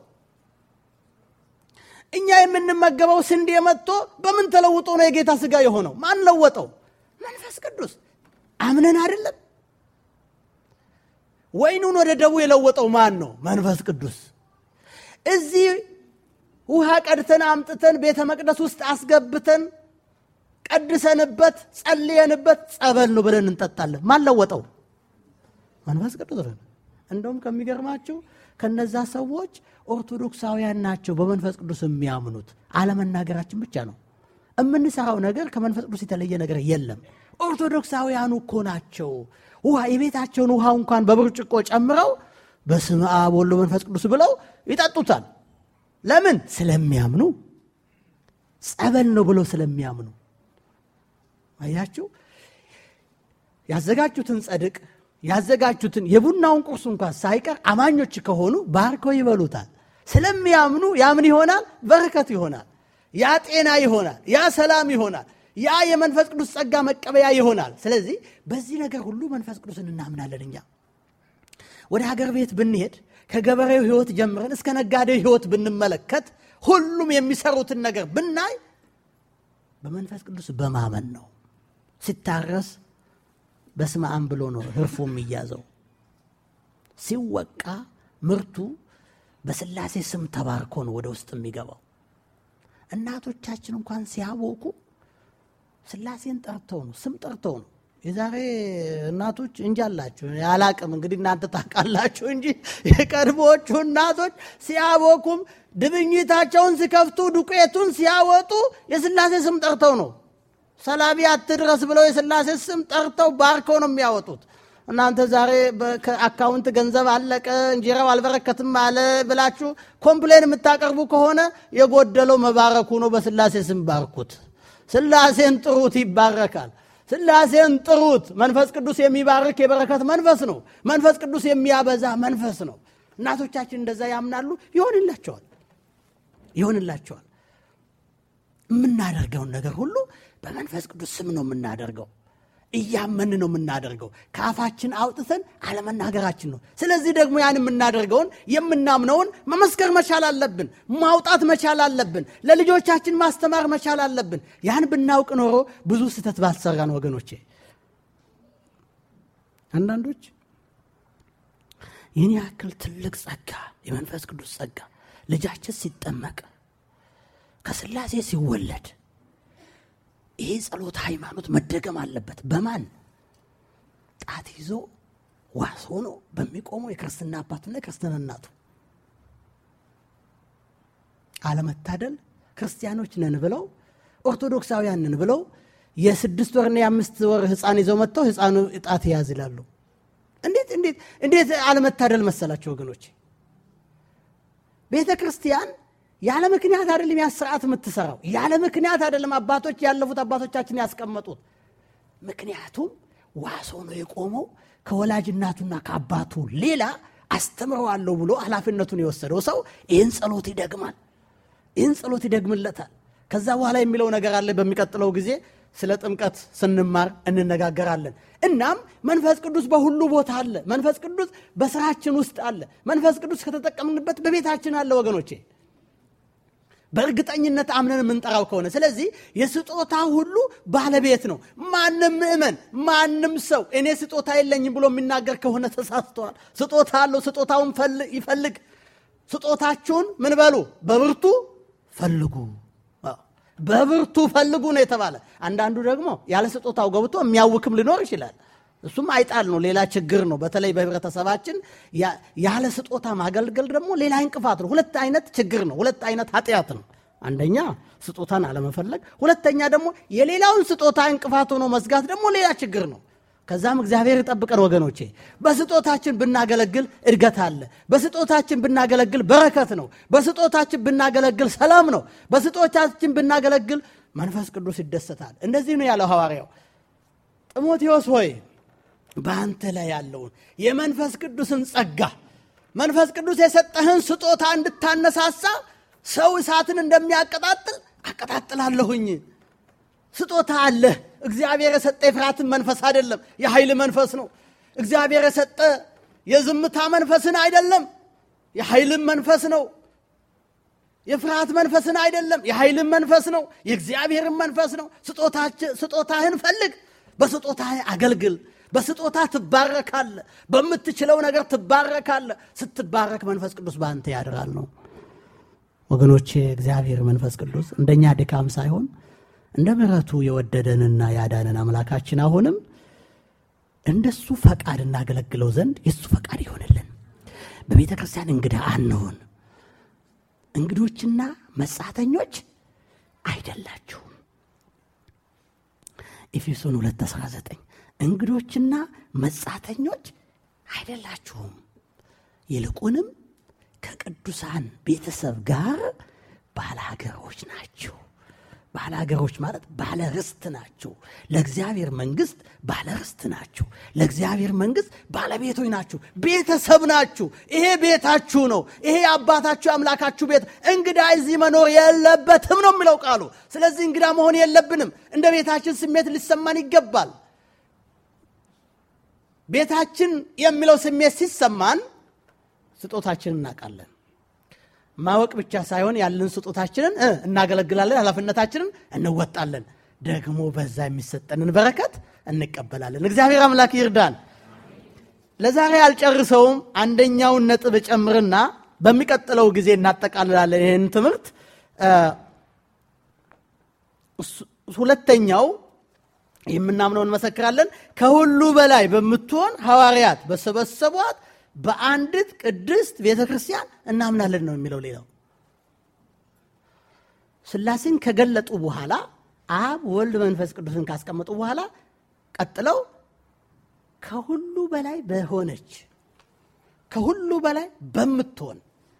እኛ የምንመገበው ስንዴ መጥቶ በምን ተለውጦ ነው የጌታ ሥጋ የሆነው? ማን ለወጠው? መንፈስ ቅዱስ። አምነን አይደለም? ወይኑን ወደ ደቡ የለወጠው ማን ነው? መንፈስ ቅዱስ። እዚህ ውሃ ቀድተን አምጥተን ቤተ መቅደስ ውስጥ አስገብተን ቀድሰንበት ጸልየንበት ጸበል ነው ብለን እንጠጣለን። ማን ለወጠው? መንፈስ ቅዱስ። እንደውም ከሚገርማችሁ ከነዛ ሰዎች ኦርቶዶክሳውያን ናቸው በመንፈስ ቅዱስ የሚያምኑት። አለመናገራችን ብቻ ነው። የምንሰራው ነገር ከመንፈስ ቅዱስ የተለየ ነገር የለም። ኦርቶዶክሳውያኑ እኮ ናቸው ውሃ የቤታቸውን ውሃ እንኳን በብርጭቆ ጨምረው በስመ አብ ወወልድ ወመንፈስ ቅዱስ ብለው ይጠጡታል። ለምን? ስለሚያምኑ፣ ጸበል ነው ብለው ስለሚያምኑ። አያችሁ፣ ያዘጋጁትን ጸድቅ ያዘጋጁትን የቡናውን ቁርስ እንኳን ሳይቀር አማኞች ከሆኑ ባርከው ይበሉታል። ስለሚያምኑ ያምን ይሆናል፣ በረከት ይሆናል፣ ያ ጤና ይሆናል፣ ያ ሰላም ይሆናል፣ ያ የመንፈስ ቅዱስ ጸጋ መቀበያ ይሆናል። ስለዚህ በዚህ ነገር ሁሉ መንፈስ ቅዱስን እናምናለን። እኛ ወደ ሀገር ቤት ብንሄድ ከገበሬው ሕይወት ጀምረን እስከ ነጋዴው ሕይወት ብንመለከት ሁሉም የሚሰሩትን ነገር ብናይ በመንፈስ ቅዱስ በማመን ነው። ሲታረስ በስመ አብ ብሎ ነው ህርፎ የሚያዘው። ሲወቃ ምርቱ በስላሴ ስም ተባርኮ ነው ወደ ውስጥ የሚገባው። እናቶቻችን እንኳን ሲያቦኩ ስላሴን ጠርተው ነው፣ ስም ጠርተው ነው። የዛሬ እናቶች እንጃላችሁ ያላቅም እንግዲህ እናንተ ታውቃላችሁ እንጂ የቀድሞዎቹ እናቶች ሲያቦኩም ድብኝታቸውን ሲከፍቱ ዱቄቱን ሲያወጡ የስላሴ ስም ጠርተው ነው። ሰላቢ አትድረስ ብለው የስላሴ ስም ጠርተው ባርከው ነው የሚያወጡት። እናንተ ዛሬ በአካውንት ገንዘብ አለቀ እንጀራው አልበረከትም አለ ብላችሁ ኮምፕሌን የምታቀርቡ ከሆነ የጎደለው መባረኩ ነው። በስላሴ ስም ባርኩት። ስላሴን ጥሩት፣ ይባረካል። ስላሴን ጥሩት። መንፈስ ቅዱስ የሚባርክ የበረከት መንፈስ ነው። መንፈስ ቅዱስ የሚያበዛ መንፈስ ነው። እናቶቻችን እንደዛ ያምናሉ። ይሆንላቸዋል ይሆንላቸዋል። የምናደርገውን ነገር ሁሉ በመንፈስ ቅዱስ ስም ነው የምናደርገው። እያመን ነው የምናደርገው። ከአፋችን አውጥተን አለመናገራችን ነው። ስለዚህ ደግሞ ያን የምናደርገውን የምናምነውን መመስከር መቻል አለብን፣ ማውጣት መቻል አለብን፣ ለልጆቻችን ማስተማር መቻል አለብን። ያን ብናውቅ ኖሮ ብዙ ስህተት ባልሰራን ወገኖቼ። አንዳንዶች ይህን ያክል ትልቅ ጸጋ፣ የመንፈስ ቅዱስ ጸጋ ልጃችን ሲጠመቅ ከስላሴ ሲወለድ ይሄ ጸሎት ሃይማኖት መደገም አለበት። በማን ጣት ይዞ ዋስ ሆኖ በሚቆመው የክርስትና አባቱና የክርስትና እናቱ። አለመታደል ክርስቲያኖች ነን ብለው ኦርቶዶክሳውያን ነን ብለው የስድስት ወርና የአምስት ወር ህፃን ይዘው መጥተው ህፃኑ ጣት ያዝ ይላሉ። እንዴት እንዴት እንዴት አለመታደል መሰላችሁ ወገኖች። ቤተ ክርስቲያን ያለ ምክንያት አይደለም ያስርዓት የምትሰራው። ያለ ምክንያት አይደለም አባቶች ያለፉት አባቶቻችን ያስቀመጡት። ምክንያቱም ዋስ ሆኖ የቆመው ከወላጅ እናቱና ከአባቱ ሌላ አስተምረዋለሁ ብሎ ኃላፊነቱን የወሰደው ሰው ይህን ጸሎት ይደግማል፣ ይህን ጸሎት ይደግምለታል። ከዛ በኋላ የሚለው ነገር አለ። በሚቀጥለው ጊዜ ስለ ጥምቀት ስንማር እንነጋገራለን። እናም መንፈስ ቅዱስ በሁሉ ቦታ አለ። መንፈስ ቅዱስ በስራችን ውስጥ አለ። መንፈስ ቅዱስ ከተጠቀምንበት በቤታችን አለ ወገኖቼ፣ በእርግጠኝነት አምነን የምንጠራው ከሆነ። ስለዚህ የስጦታ ሁሉ ባለቤት ነው። ማንም ምእመን፣ ማንም ሰው እኔ ስጦታ የለኝም ብሎ የሚናገር ከሆነ ተሳስተዋል። ስጦታ አለው። ስጦታውን ይፈልግ። ስጦታችሁን ምን በሉ? በብርቱ ፈልጉ። በብርቱ ፈልጉ ነው የተባለ። አንዳንዱ ደግሞ ያለ ስጦታው ገብቶ የሚያውክም ሊኖር ይችላል። እሱም አይጣል ነው፣ ሌላ ችግር ነው። በተለይ በህብረተሰባችን ያለ ስጦታ ማገልገል ደግሞ ሌላ እንቅፋት ነው። ሁለት አይነት ችግር ነው፣ ሁለት አይነት ኃጢአት ነው። አንደኛ ስጦታን አለመፈለግ፣ ሁለተኛ ደግሞ የሌላውን ስጦታ እንቅፋት ሆኖ መዝጋት ደግሞ ሌላ ችግር ነው። ከዛም እግዚአብሔር ይጠብቀን ወገኖቼ። በስጦታችን ብናገለግል እድገት አለ። በስጦታችን ብናገለግል በረከት ነው። በስጦታችን ብናገለግል ሰላም ነው። በስጦታችን ብናገለግል መንፈስ ቅዱስ ይደሰታል። እንደዚህ ነው ያለው ሐዋርያው ጢሞቴዎስ ሆይ በአንተ ላይ ያለውን የመንፈስ ቅዱስን ጸጋ፣ መንፈስ ቅዱስ የሰጠህን ስጦታ እንድታነሳሳ ሰው እሳትን እንደሚያቀጣጥል አቀጣጥላለሁኝ። ስጦታ አለ። እግዚአብሔር የሰጠ የፍርሃትን መንፈስ አይደለም፣ የኃይል መንፈስ ነው። እግዚአብሔር የሰጠ የዝምታ መንፈስን አይደለም፣ የኃይልን መንፈስ ነው። የፍርሃት መንፈስን አይደለም፣ የኃይልን መንፈስ ነው። የእግዚአብሔርን መንፈስ ነው። ስጦታህን ፈልግ፣ በስጦታህ አገልግል። በስጦታ ትባረካለ። በምትችለው ነገር ትባረካለ። ስትባረክ መንፈስ ቅዱስ በአንተ ያድራል ነው ወገኖቼ። እግዚአብሔር መንፈስ ቅዱስ እንደኛ ድካም ሳይሆን እንደ ምሕረቱ የወደደንና ያዳነን አምላካችን አሁንም እንደሱ ፈቃድ እናገለግለው ዘንድ የሱ ፈቃድ ይሆንልን። በቤተ ክርስቲያን እንግዳ አንሆን። እንግዶችና መጻተኞች አይደላችሁም። ኤፌሶን ሁለት አስራ ዘጠኝ እንግዶችና መጻተኞች አይደላችሁም፣ ይልቁንም ከቅዱሳን ቤተሰብ ጋር ባለሀገሮች ናችሁ። ባለሀገሮች ማለት ባለ ርስት ናችሁ። ለእግዚአብሔር መንግስት ባለ ርስት ናችሁ። ለእግዚአብሔር መንግስት ባለቤቶች ናችሁ። ቤተሰብ ናችሁ። ይሄ ቤታችሁ ነው። ይሄ አባታችሁ አምላካችሁ ቤት። እንግዳ እዚህ መኖር የለበትም ነው የሚለው ቃሉ። ስለዚህ እንግዳ መሆን የለብንም። እንደ ቤታችን ስሜት ሊሰማን ይገባል። ቤታችን የሚለው ስሜት ሲሰማን ስጦታችን እናውቃለን። ማወቅ ብቻ ሳይሆን ያለን ስጦታችንን እናገለግላለን፣ ኃላፊነታችንን እንወጣለን፣ ደግሞ በዛ የሚሰጠንን በረከት እንቀበላለን። እግዚአብሔር አምላክ ይርዳን። ለዛሬ አልጨርሰውም። አንደኛውን ነጥብ ጨምርና በሚቀጥለው ጊዜ እናጠቃልላለን ይሄን ትምህርት። ሁለተኛው የምናምነው እንመሰክራለን፣ ከሁሉ በላይ በመትሆን ሐዋርያት በሰበሰቧት በአንዲት ቅድስት ቤተክርስቲያን እናምናለን ነው የሚለው። ሌላው ሥላሴን ከገለጡ በኋላ አብ ወልድ መንፈስ ቅዱስን ካስቀመጡ በኋላ ቀጥለው ከሁሉ በላይ በሆነች ከሁሉ በላይ በመትሆን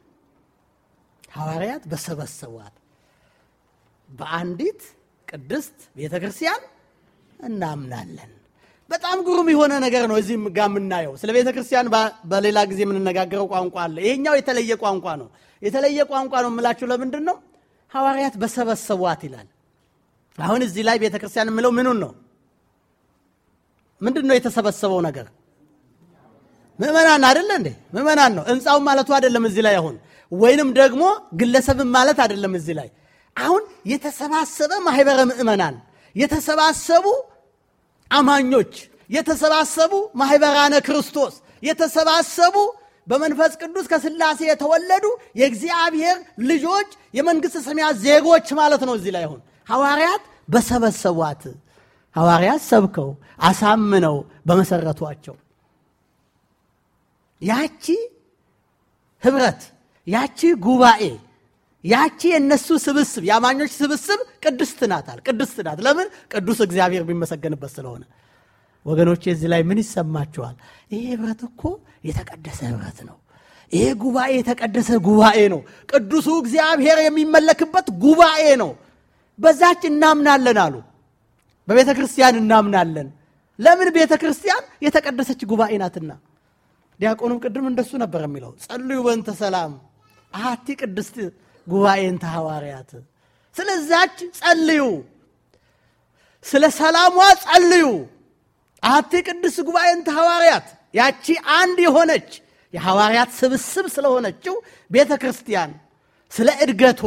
ሐዋርያት በሰበሰቧት በአንዲት ቅድስት ቤተክርስቲያን እናምናለን። በጣም ግሩም የሆነ ነገር ነው። እዚህም ጋር የምናየው ስለ ቤተክርስቲያን በሌላ ጊዜ የምንነጋገረው ቋንቋ አለ። ይሄኛው የተለየ ቋንቋ ነው። የተለየ ቋንቋ ነው የምላችሁ ለምንድን ነው? ሐዋርያት በሰበሰቧት ይላል። አሁን እዚህ ላይ ቤተክርስቲያን የምለው ምኑን ነው? ምንድን ነው የተሰበሰበው ነገር? ምእመናን አይደለ እንዴ? ምእመናን ነው። ሕንጻው ማለቱ አይደለም እዚህ ላይ አሁን፣ ወይንም ደግሞ ግለሰብም ማለት አይደለም እዚህ ላይ አሁን። የተሰባሰበ ማህበረ ምእመናን፣ የተሰባሰቡ አማኞች፣ የተሰባሰቡ ማህበራነ ክርስቶስ፣ የተሰባሰቡ በመንፈስ ቅዱስ ከሥላሴ የተወለዱ የእግዚአብሔር ልጆች የመንግስት ሰማያት ዜጎች ማለት ነው። እዚህ ላይ አሁን ሐዋርያት በሰበሰቧት ሐዋርያት ሰብከው አሳምነው በመሰረቷቸው ያቺ ህብረት፣ ያቺ ጉባኤ፣ ያቺ የነሱ ስብስብ የአማኞች ስብስብ ቅድስት ናታል። ቅድስት ናት። ለምን? ቅዱስ እግዚአብሔር ቢመሰገንበት ስለሆነ። ወገኖቼ እዚህ ላይ ምን ይሰማችኋል? ይሄ ህብረት እኮ የተቀደሰ ህብረት ነው። ይሄ ጉባኤ የተቀደሰ ጉባኤ ነው። ቅዱሱ እግዚአብሔር የሚመለክበት ጉባኤ ነው። በዛች እናምናለን አሉ። በቤተ ክርስቲያን እናምናለን። ለምን? ቤተ ክርስቲያን የተቀደሰች ጉባኤ ናትና። ዲያቆኑም ቅድም እንደሱ ነበር የሚለው፣ ጸልዩ በእንተ ሰላም አሐቲ ቅድስት ጉባኤ እንተ ሐዋርያት። ስለዛች ጸልዩ፣ ስለ ሰላሟ ጸልዩ። አሐቲ ቅድስት ጉባኤ እንተ ሐዋርያት፣ ያቺ አንድ የሆነች የሐዋርያት ስብስብ ስለሆነችው ቤተ ክርስቲያን ስለ እድገቷ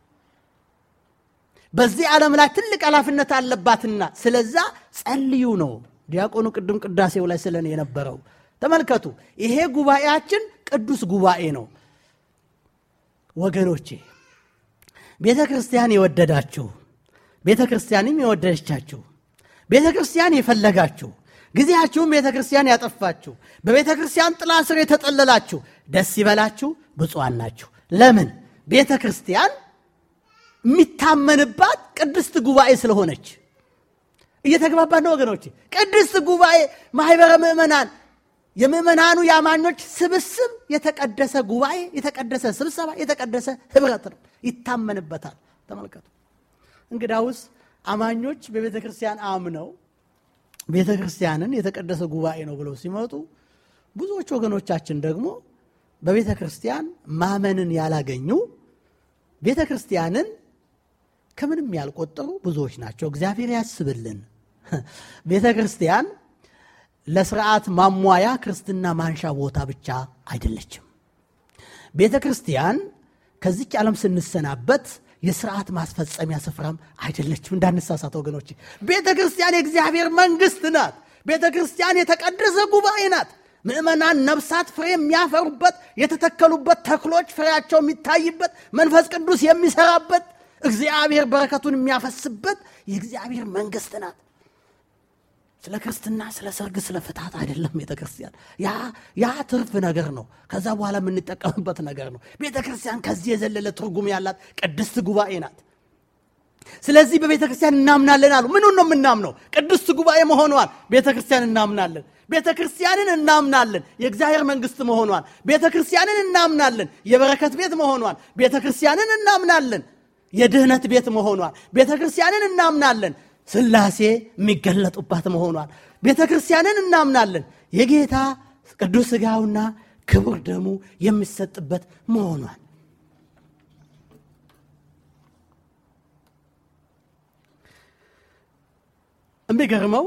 በዚህ ዓለም ላይ ትልቅ ኃላፊነት አለባትና ስለዛ ጸልዩ ነው ዲያቆኑ ቅድም ቅዳሴው ላይ ስለኔ የነበረው። ተመልከቱ፣ ይሄ ጉባኤያችን ቅዱስ ጉባኤ ነው። ወገኖቼ ቤተ ክርስቲያን የወደዳችሁ፣ ቤተ ክርስቲያንም የወደደቻችሁ፣ ቤተ ክርስቲያን የፈለጋችሁ፣ ጊዜያችሁም ቤተ ክርስቲያን ያጠፋችሁ፣ በቤተ ክርስቲያን ጥላ ስር የተጠለላችሁ ደስ ይበላችሁ፣ ብፁዓን ናችሁ። ለምን? ቤተ ክርስቲያን የሚታመንባት ቅድስት ጉባኤ ስለሆነች። እየተግባባን ነው ወገኖቼ? ቅድስት ጉባኤ ማህበረ ምእመናን፣ የምእመናኑ የአማኞች ስብስብ የተቀደሰ ጉባኤ፣ የተቀደሰ ስብሰባ፣ የተቀደሰ ህብረት ነው። ይታመንበታል። ተመልከቱ። እንግዳውስ አማኞች በቤተ ክርስቲያን አምነው ቤተ ክርስቲያንን የተቀደሰ ጉባኤ ነው ብለው ሲመጡ፣ ብዙዎች ወገኖቻችን ደግሞ በቤተ ክርስቲያን ማመንን ያላገኙ ቤተ ክርስቲያንን ከምንም ያልቆጠሩ ብዙዎች ናቸው። እግዚአብሔር ያስብልን። ቤተ ክርስቲያን ለስርዓት ማሟያ ክርስትና ማንሻ ቦታ ብቻ አይደለችም። ቤተ ክርስቲያን ከዚች ዓለም ስንሰናበት የስርዓት ማስፈጸሚያ ስፍራም አይደለችም። እንዳንሳሳት ወገኖች፣ ቤተ ክርስቲያን የእግዚአብሔር መንግስት ናት። ቤተ ክርስቲያን የተቀደሰ ጉባኤ ናት። ምእመናን ነፍሳት ፍሬ የሚያፈሩበት፣ የተተከሉበት ተክሎች ፍሬያቸው የሚታይበት፣ መንፈስ ቅዱስ የሚሰራበት፣ እግዚአብሔር በረከቱን የሚያፈስበት የእግዚአብሔር መንግስት ናት። ስለ ክርስትና፣ ስለ ሰርግ፣ ስለ ፍታት አይደለም ቤተ ክርስቲያን። ያ ያ ትርፍ ነገር ነው። ከዛ በኋላ የምንጠቀምበት ነገር ነው። ቤተ ክርስቲያን ከዚህ የዘለለ ትርጉም ያላት ቅድስት ጉባኤ ናት። ስለዚህ በቤተ ክርስቲያን እናምናለን አሉ። ምኑን ነው የምናምነው? ቅድስት ጉባኤ መሆኗን ቤተ ክርስቲያን እናምናለን። ቤተ ክርስቲያንን እናምናለን የእግዚአብሔር መንግስት መሆኗን። ቤተ ክርስቲያንን እናምናለን የበረከት ቤት መሆኗን። ቤተ ክርስቲያንን እናምናለን የድህነት ቤት መሆኗን። ቤተ ክርስቲያንን እናምናለን ሥላሴ የሚገለጡባት መሆኗን። ቤተ ክርስቲያንን እናምናለን የጌታ ቅዱስ ሥጋውና ክቡር ደሙ የሚሰጥበት መሆኗን። የሚገርመው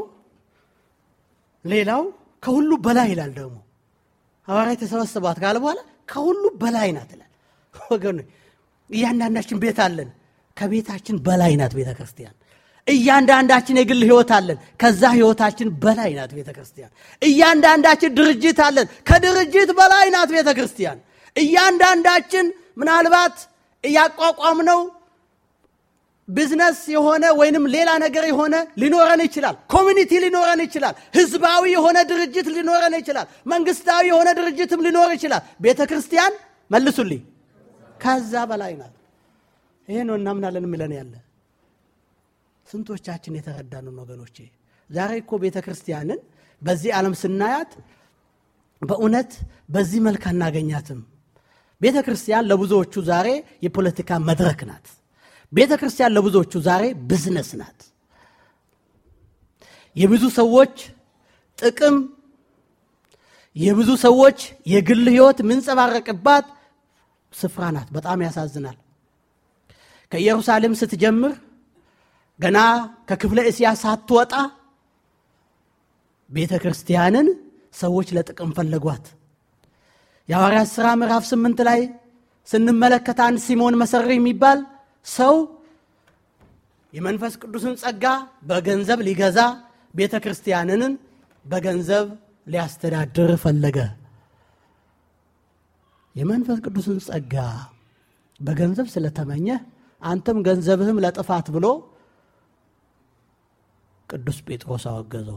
ሌላው ከሁሉ በላይ ይላል። ደግሞ ሐዋርያት የተሰበሰቧት ካለ በኋላ ከሁሉ በላይ ናት ይላል። ወገኑ እያንዳንዳችን ቤት አለን። ከቤታችን በላይ ናት ቤተክርስቲያን። እያንዳንዳችን የግል ህይወት አለን። ከዛ ህይወታችን በላይ ናት ቤተክርስቲያን። እያንዳንዳችን ድርጅት አለን። ከድርጅት በላይ ናት ቤተክርስቲያን። እያንዳንዳችን ምናልባት ያቋቋምነው ቢዝነስ የሆነ ወይንም ሌላ ነገር የሆነ ሊኖረን ይችላል። ኮሚኒቲ ሊኖረን ይችላል። ህዝባዊ የሆነ ድርጅት ሊኖረን ይችላል። መንግስታዊ የሆነ ድርጅትም ሊኖር ይችላል። ቤተክርስቲያን መልሱልኝ ከዛ በላይ ናት። ይሄ ነው እናምናለን የሚለን ያለ። ስንቶቻችን የተረዳነው ወገኖቼ? ዛሬ እኮ ቤተክርስቲያንን በዚህ ዓለም ስናያት በእውነት በዚህ መልክ አናገኛትም። ቤተክርስቲያን ለብዙዎቹ ዛሬ የፖለቲካ መድረክ ናት። ቤተክርስቲያን ለብዙዎቹ ዛሬ ቢዝነስ ናት። የብዙ ሰዎች ጥቅም፣ የብዙ ሰዎች የግል ህይወት ምንጸባረቅባት ስፍራ ናት። በጣም ያሳዝናል። ከኢየሩሳሌም ስትጀምር ገና ከክፍለ እስያ ሳትወጣ ቤተክርስቲያንን ሰዎች ለጥቅም ፈለጓት። የሐዋርያት ሥራ ምዕራፍ ስምንት ላይ ስንመለከት አንድ ሲሞን መሰሪ የሚባል ሰው የመንፈስ ቅዱስን ጸጋ በገንዘብ ሊገዛ ቤተክርስቲያንን በገንዘብ ሊያስተዳድር ፈለገ። የመንፈስ ቅዱስን ጸጋ በገንዘብ ስለተመኘ አንተም ገንዘብህም ለጥፋት ብሎ ቅዱስ ጴጥሮስ አወገዘው።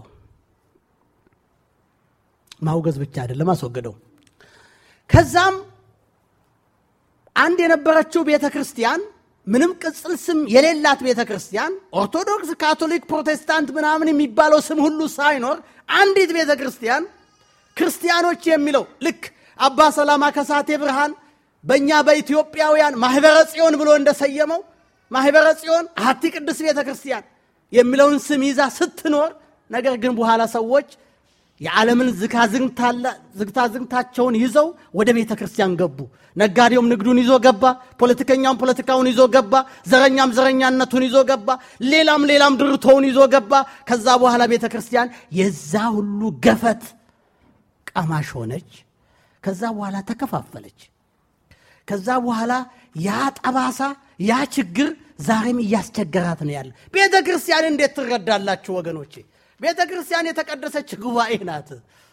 ማውገዝ ብቻ አይደለም አስወገደው። ከዛም አንድ የነበረችው ቤተክርስቲያን ምንም ቅጽል ስም የሌላት ቤተክርስቲያን ኦርቶዶክስ፣ ካቶሊክ፣ ፕሮቴስታንት ምናምን የሚባለው ስም ሁሉ ሳይኖር አንዲት ቤተክርስቲያን ክርስቲያኖች የሚለው ልክ አባ ሰላማ ከሳቴ ብርሃን በእኛ በኢትዮጵያውያን ማህበረ ጽዮን ብሎ እንደሰየመው ማህበረ ጽዮን አሐቲ ቅድስት ቤተክርስቲያን የሚለውን ስም ይዛ ስትኖር፣ ነገር ግን በኋላ ሰዎች የዓለምን ዝግታዝግታቸውን ይዘው ወደ ቤተክርስቲያን ገቡ። ነጋዴውም ንግዱን ይዞ ገባ፣ ፖለቲከኛውም ፖለቲካውን ይዞ ገባ፣ ዘረኛም ዘረኛነቱን ይዞ ገባ፣ ሌላም ሌላም ድርቶውን ይዞ ገባ። ከዛ በኋላ ቤተክርስቲያን የዛ ሁሉ ገፈት ቀማሽ ሆነች። ከዛ በኋላ ተከፋፈለች። ከዛ በኋላ ያ ጠባሳ ያ ችግር ዛሬም እያስቸገራት ነው ያለ። ቤተክርስቲያን እንዴት ትረዳላችሁ ወገኖቼ? ቤተክርስቲያን የተቀደሰች ጉባኤ ናት።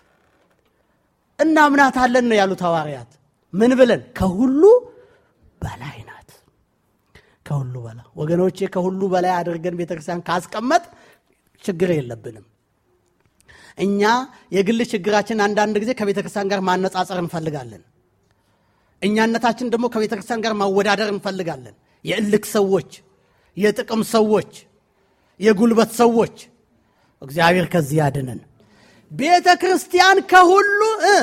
እናምናታለን ነው ያሉት ሐዋርያት። ምን ብለን? ከሁሉ በላይ ናት። ከሁሉ በላይ ወገኖቼ፣ ከሁሉ በላይ አድርገን ቤተክርስቲያን ካስቀመጥ ችግር የለብንም። እኛ የግል ችግራችን አንዳንድ ጊዜ ከቤተክርስቲያን ጋር ማነጻጸር እንፈልጋለን። እኛነታችን ደግሞ ከቤተክርስቲያን ጋር ማወዳደር እንፈልጋለን። የእልክ ሰዎች፣ የጥቅም ሰዎች፣ የጉልበት ሰዎች። እግዚአብሔር ከዚህ ያድነን። ቤተክርስቲያን ከሁሉ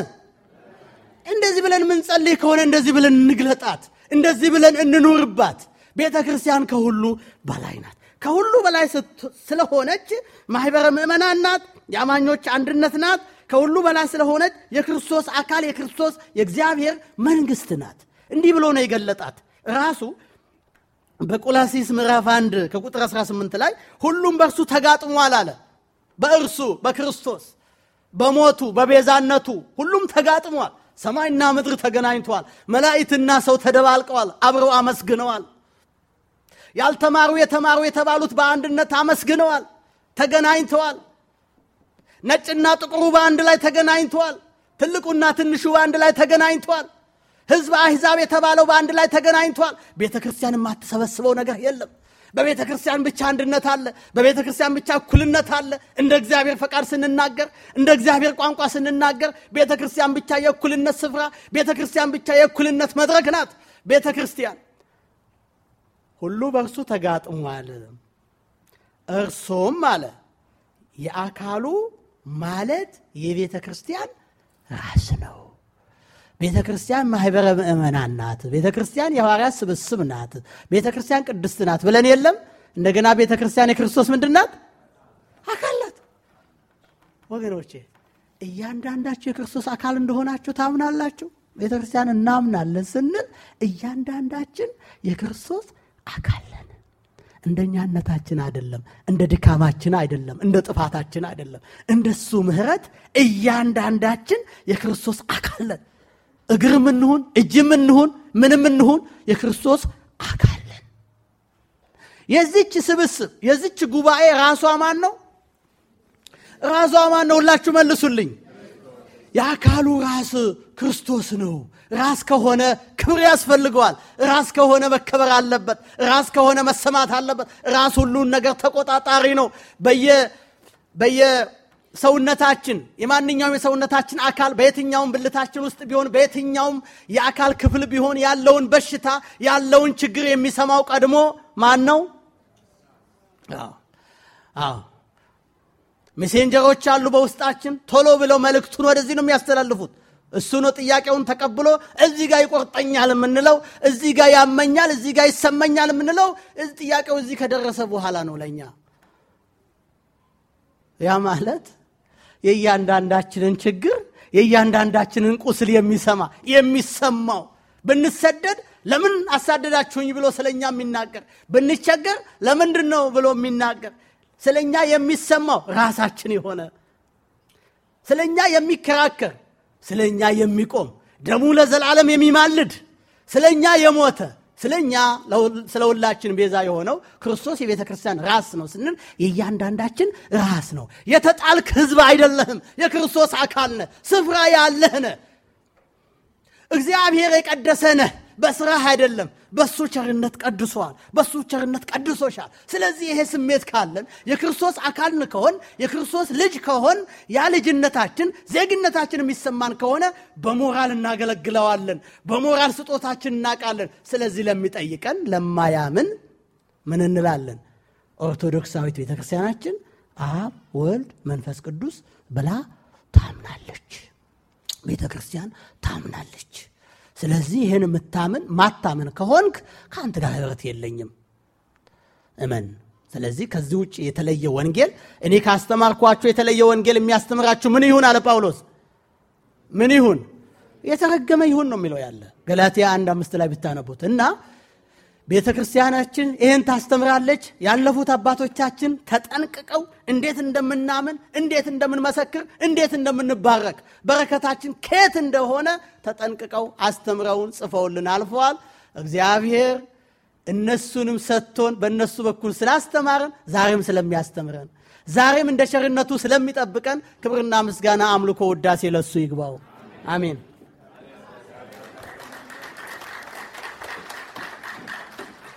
እንደዚህ ብለን ምን ጸልይ ከሆነ እንደዚህ ብለን እንግለጣት፣ እንደዚህ ብለን እንኑርባት። ቤተክርስቲያን ከሁሉ በላይ ናት። ከሁሉ በላይ ስለሆነች ማህበረ ምእመናን ናት። የአማኞች አንድነት ናት። ከሁሉ በላይ ስለሆነች የክርስቶስ አካል የክርስቶስ የእግዚአብሔር መንግስት ናት። እንዲህ ብሎ ነው የገለጣት ራሱ በቆላስይስ ምዕራፍ አንድ ከቁጥር አስራ ስምንት ላይ ሁሉም በእርሱ ተጋጥሟል አለ። በእርሱ በክርስቶስ በሞቱ በቤዛነቱ ሁሉም ተጋጥሟል። ሰማይና ምድር ተገናኝተዋል። መላእክትና ሰው ተደባልቀዋል፣ አብረው አመስግነዋል። ያልተማሩ የተማሩ የተባሉት በአንድነት አመስግነዋል፣ ተገናኝተዋል። ነጭና ጥቁሩ በአንድ ላይ ተገናኝተዋል። ትልቁና ትንሹ በአንድ ላይ ተገናኝተዋል። ህዝብ አሕዛብ የተባለው በአንድ ላይ ተገናኝተዋል። ቤተክርስቲያን የማትሰበስበው ነገር የለም። በቤተክርስቲያን ብቻ አንድነት አለ። በቤተክርስቲያን ብቻ እኩልነት አለ። እንደ እግዚአብሔር ፈቃድ ስንናገር፣ እንደ እግዚአብሔር ቋንቋ ስንናገር ቤተክርስቲያን ብቻ የእኩልነት ስፍራ፣ ቤተክርስቲያን ብቻ የእኩልነት መድረክ ናት። ቤተክርስቲያን ሁሉ በእርሱ ተጋጥሟል። እርሱም አለ የአካሉ ማለት የቤተክርስቲያን ራስ ነው። ቤተክርስቲያን ማህበረ ምእመናን ናት። ቤተክርስቲያን የሐዋርያት ስብስብ ናት። ቤተክርስቲያን ቅድስት ናት ብለን የለም። እንደገና ቤተክርስቲያን የክርስቶስ ምንድን ናት? አካል ናት። ወገኖቼ እያንዳንዳችሁ የክርስቶስ አካል እንደሆናችሁ ታምናላችሁ? ቤተክርስቲያን እናምናለን ስንል እያንዳንዳችን የክርስቶስ አካል ነን። እንደኛነታችን አይደለም፣ እንደ ድካማችን አይደለም፣ እንደ ጥፋታችን አይደለም። እንደሱ ምህረት እያንዳንዳችን የክርስቶስ አካል ነን። እግርም እንሁን እጅም እንሁን ምንም እንሁን የክርስቶስ አካል ነን። የዚች ስብስብ የዚች ጉባኤ ራሷ ማን ነው? ራሷ ማን ነው? ሁላችሁ መልሱልኝ። የአካሉ ራስ ክርስቶስ ነው። ራስ ከሆነ ክብር ያስፈልገዋል። ራስ ከሆነ መከበር አለበት። ራስ ከሆነ መሰማት አለበት። ራስ ሁሉን ነገር ተቆጣጣሪ ነው። በየ በየ ሰውነታችን የማንኛውም የሰውነታችን አካል በየትኛውም ብልታችን ውስጥ ቢሆን በየትኛውም የአካል ክፍል ቢሆን ያለውን በሽታ ያለውን ችግር የሚሰማው ቀድሞ ማን ነው? አዎ አዎ ሜሴንጀሮች አሉ በውስጣችን ቶሎ ብለው መልእክቱን ወደዚህ ነው የሚያስተላልፉት። እሱ ነው ጥያቄውን ተቀብሎ እዚህ ጋር ይቆርጠኛል የምንለው፣ እዚህ ጋር ያመኛል፣ እዚህ ጋር ይሰማኛል የምንለው እዚህ ጥያቄው እዚህ ከደረሰ በኋላ ነው ለኛ። ያ ማለት የእያንዳንዳችንን ችግር የእያንዳንዳችንን ቁስል የሚሰማ የሚሰማው ብንሰደድ ለምን አሳደዳችሁኝ ብሎ ስለኛ የሚናገር ብንቸገር ለምንድን ነው ብሎ የሚናገር ስለኛ የሚሰማው ራሳችን የሆነ ስለኛ የሚከራከር ስለኛ የሚቆም ደሙ ለዘላለም የሚማልድ ስለኛ የሞተ ስለኛ ስለሁላችን ቤዛ የሆነው ክርስቶስ የቤተ ክርስቲያን ራስ ነው ስንል የእያንዳንዳችን ራስ ነው። የተጣልክ ህዝብ አይደለህም። የክርስቶስ አካል ነህ። ስፍራ ያለህ ነህ። እግዚአብሔር የቀደሰህ ነህ። በስራህ አይደለም፣ በሱ ቸርነት ቀድሶሃል። በሱ ቸርነት ቀድሶሻል። ስለዚህ ይሄ ስሜት ካለን የክርስቶስ አካል ከሆን የክርስቶስ ልጅ ከሆን ያ ልጅነታችን ዜግነታችን የሚሰማን ከሆነ በሞራል እናገለግለዋለን። በሞራል ስጦታችን እናቃለን። ስለዚህ ለሚጠይቀን ለማያምን ምን እንላለን? ኦርቶዶክሳዊት ቤተክርስቲያናችን አብ ወልድ መንፈስ ቅዱስ ብላ ታምናለች። ቤተክርስቲያን ታምናለች። ስለዚህ ይሄን የምታምን ማታምን ከሆንክ ካንተ ጋር ህብረት የለኝም እመን። ስለዚህ ከዚህ ውጪ የተለየ ወንጌል እኔ ካስተማርኳችሁ የተለየ ወንጌል የሚያስተምራችሁ ምን ይሁን አለ ጳውሎስ? ምን ይሁን? የተረገመ ይሁን ነው የሚለው ያለ ገላትያ አንድ አምስት ላይ ብታነቡት እና ቤተክርስቲያናችን ይሄን ታስተምራለች። ያለፉት አባቶቻችን ተጠንቅቀው እንዴት እንደምናምን እንዴት እንደምንመሰክር እንዴት እንደምንባረክ በረከታችን ከየት እንደሆነ ተጠንቅቀው አስተምረውን ጽፈውልን አልፈዋል። እግዚአብሔር እነሱንም ሰጥቶን በእነሱ በኩል ስላስተማረን ዛሬም ስለሚያስተምረን ዛሬም እንደ ቸርነቱ ስለሚጠብቀን ክብርና ምስጋና አምልኮ ውዳሴ ለሱ ይግባው። አሜን።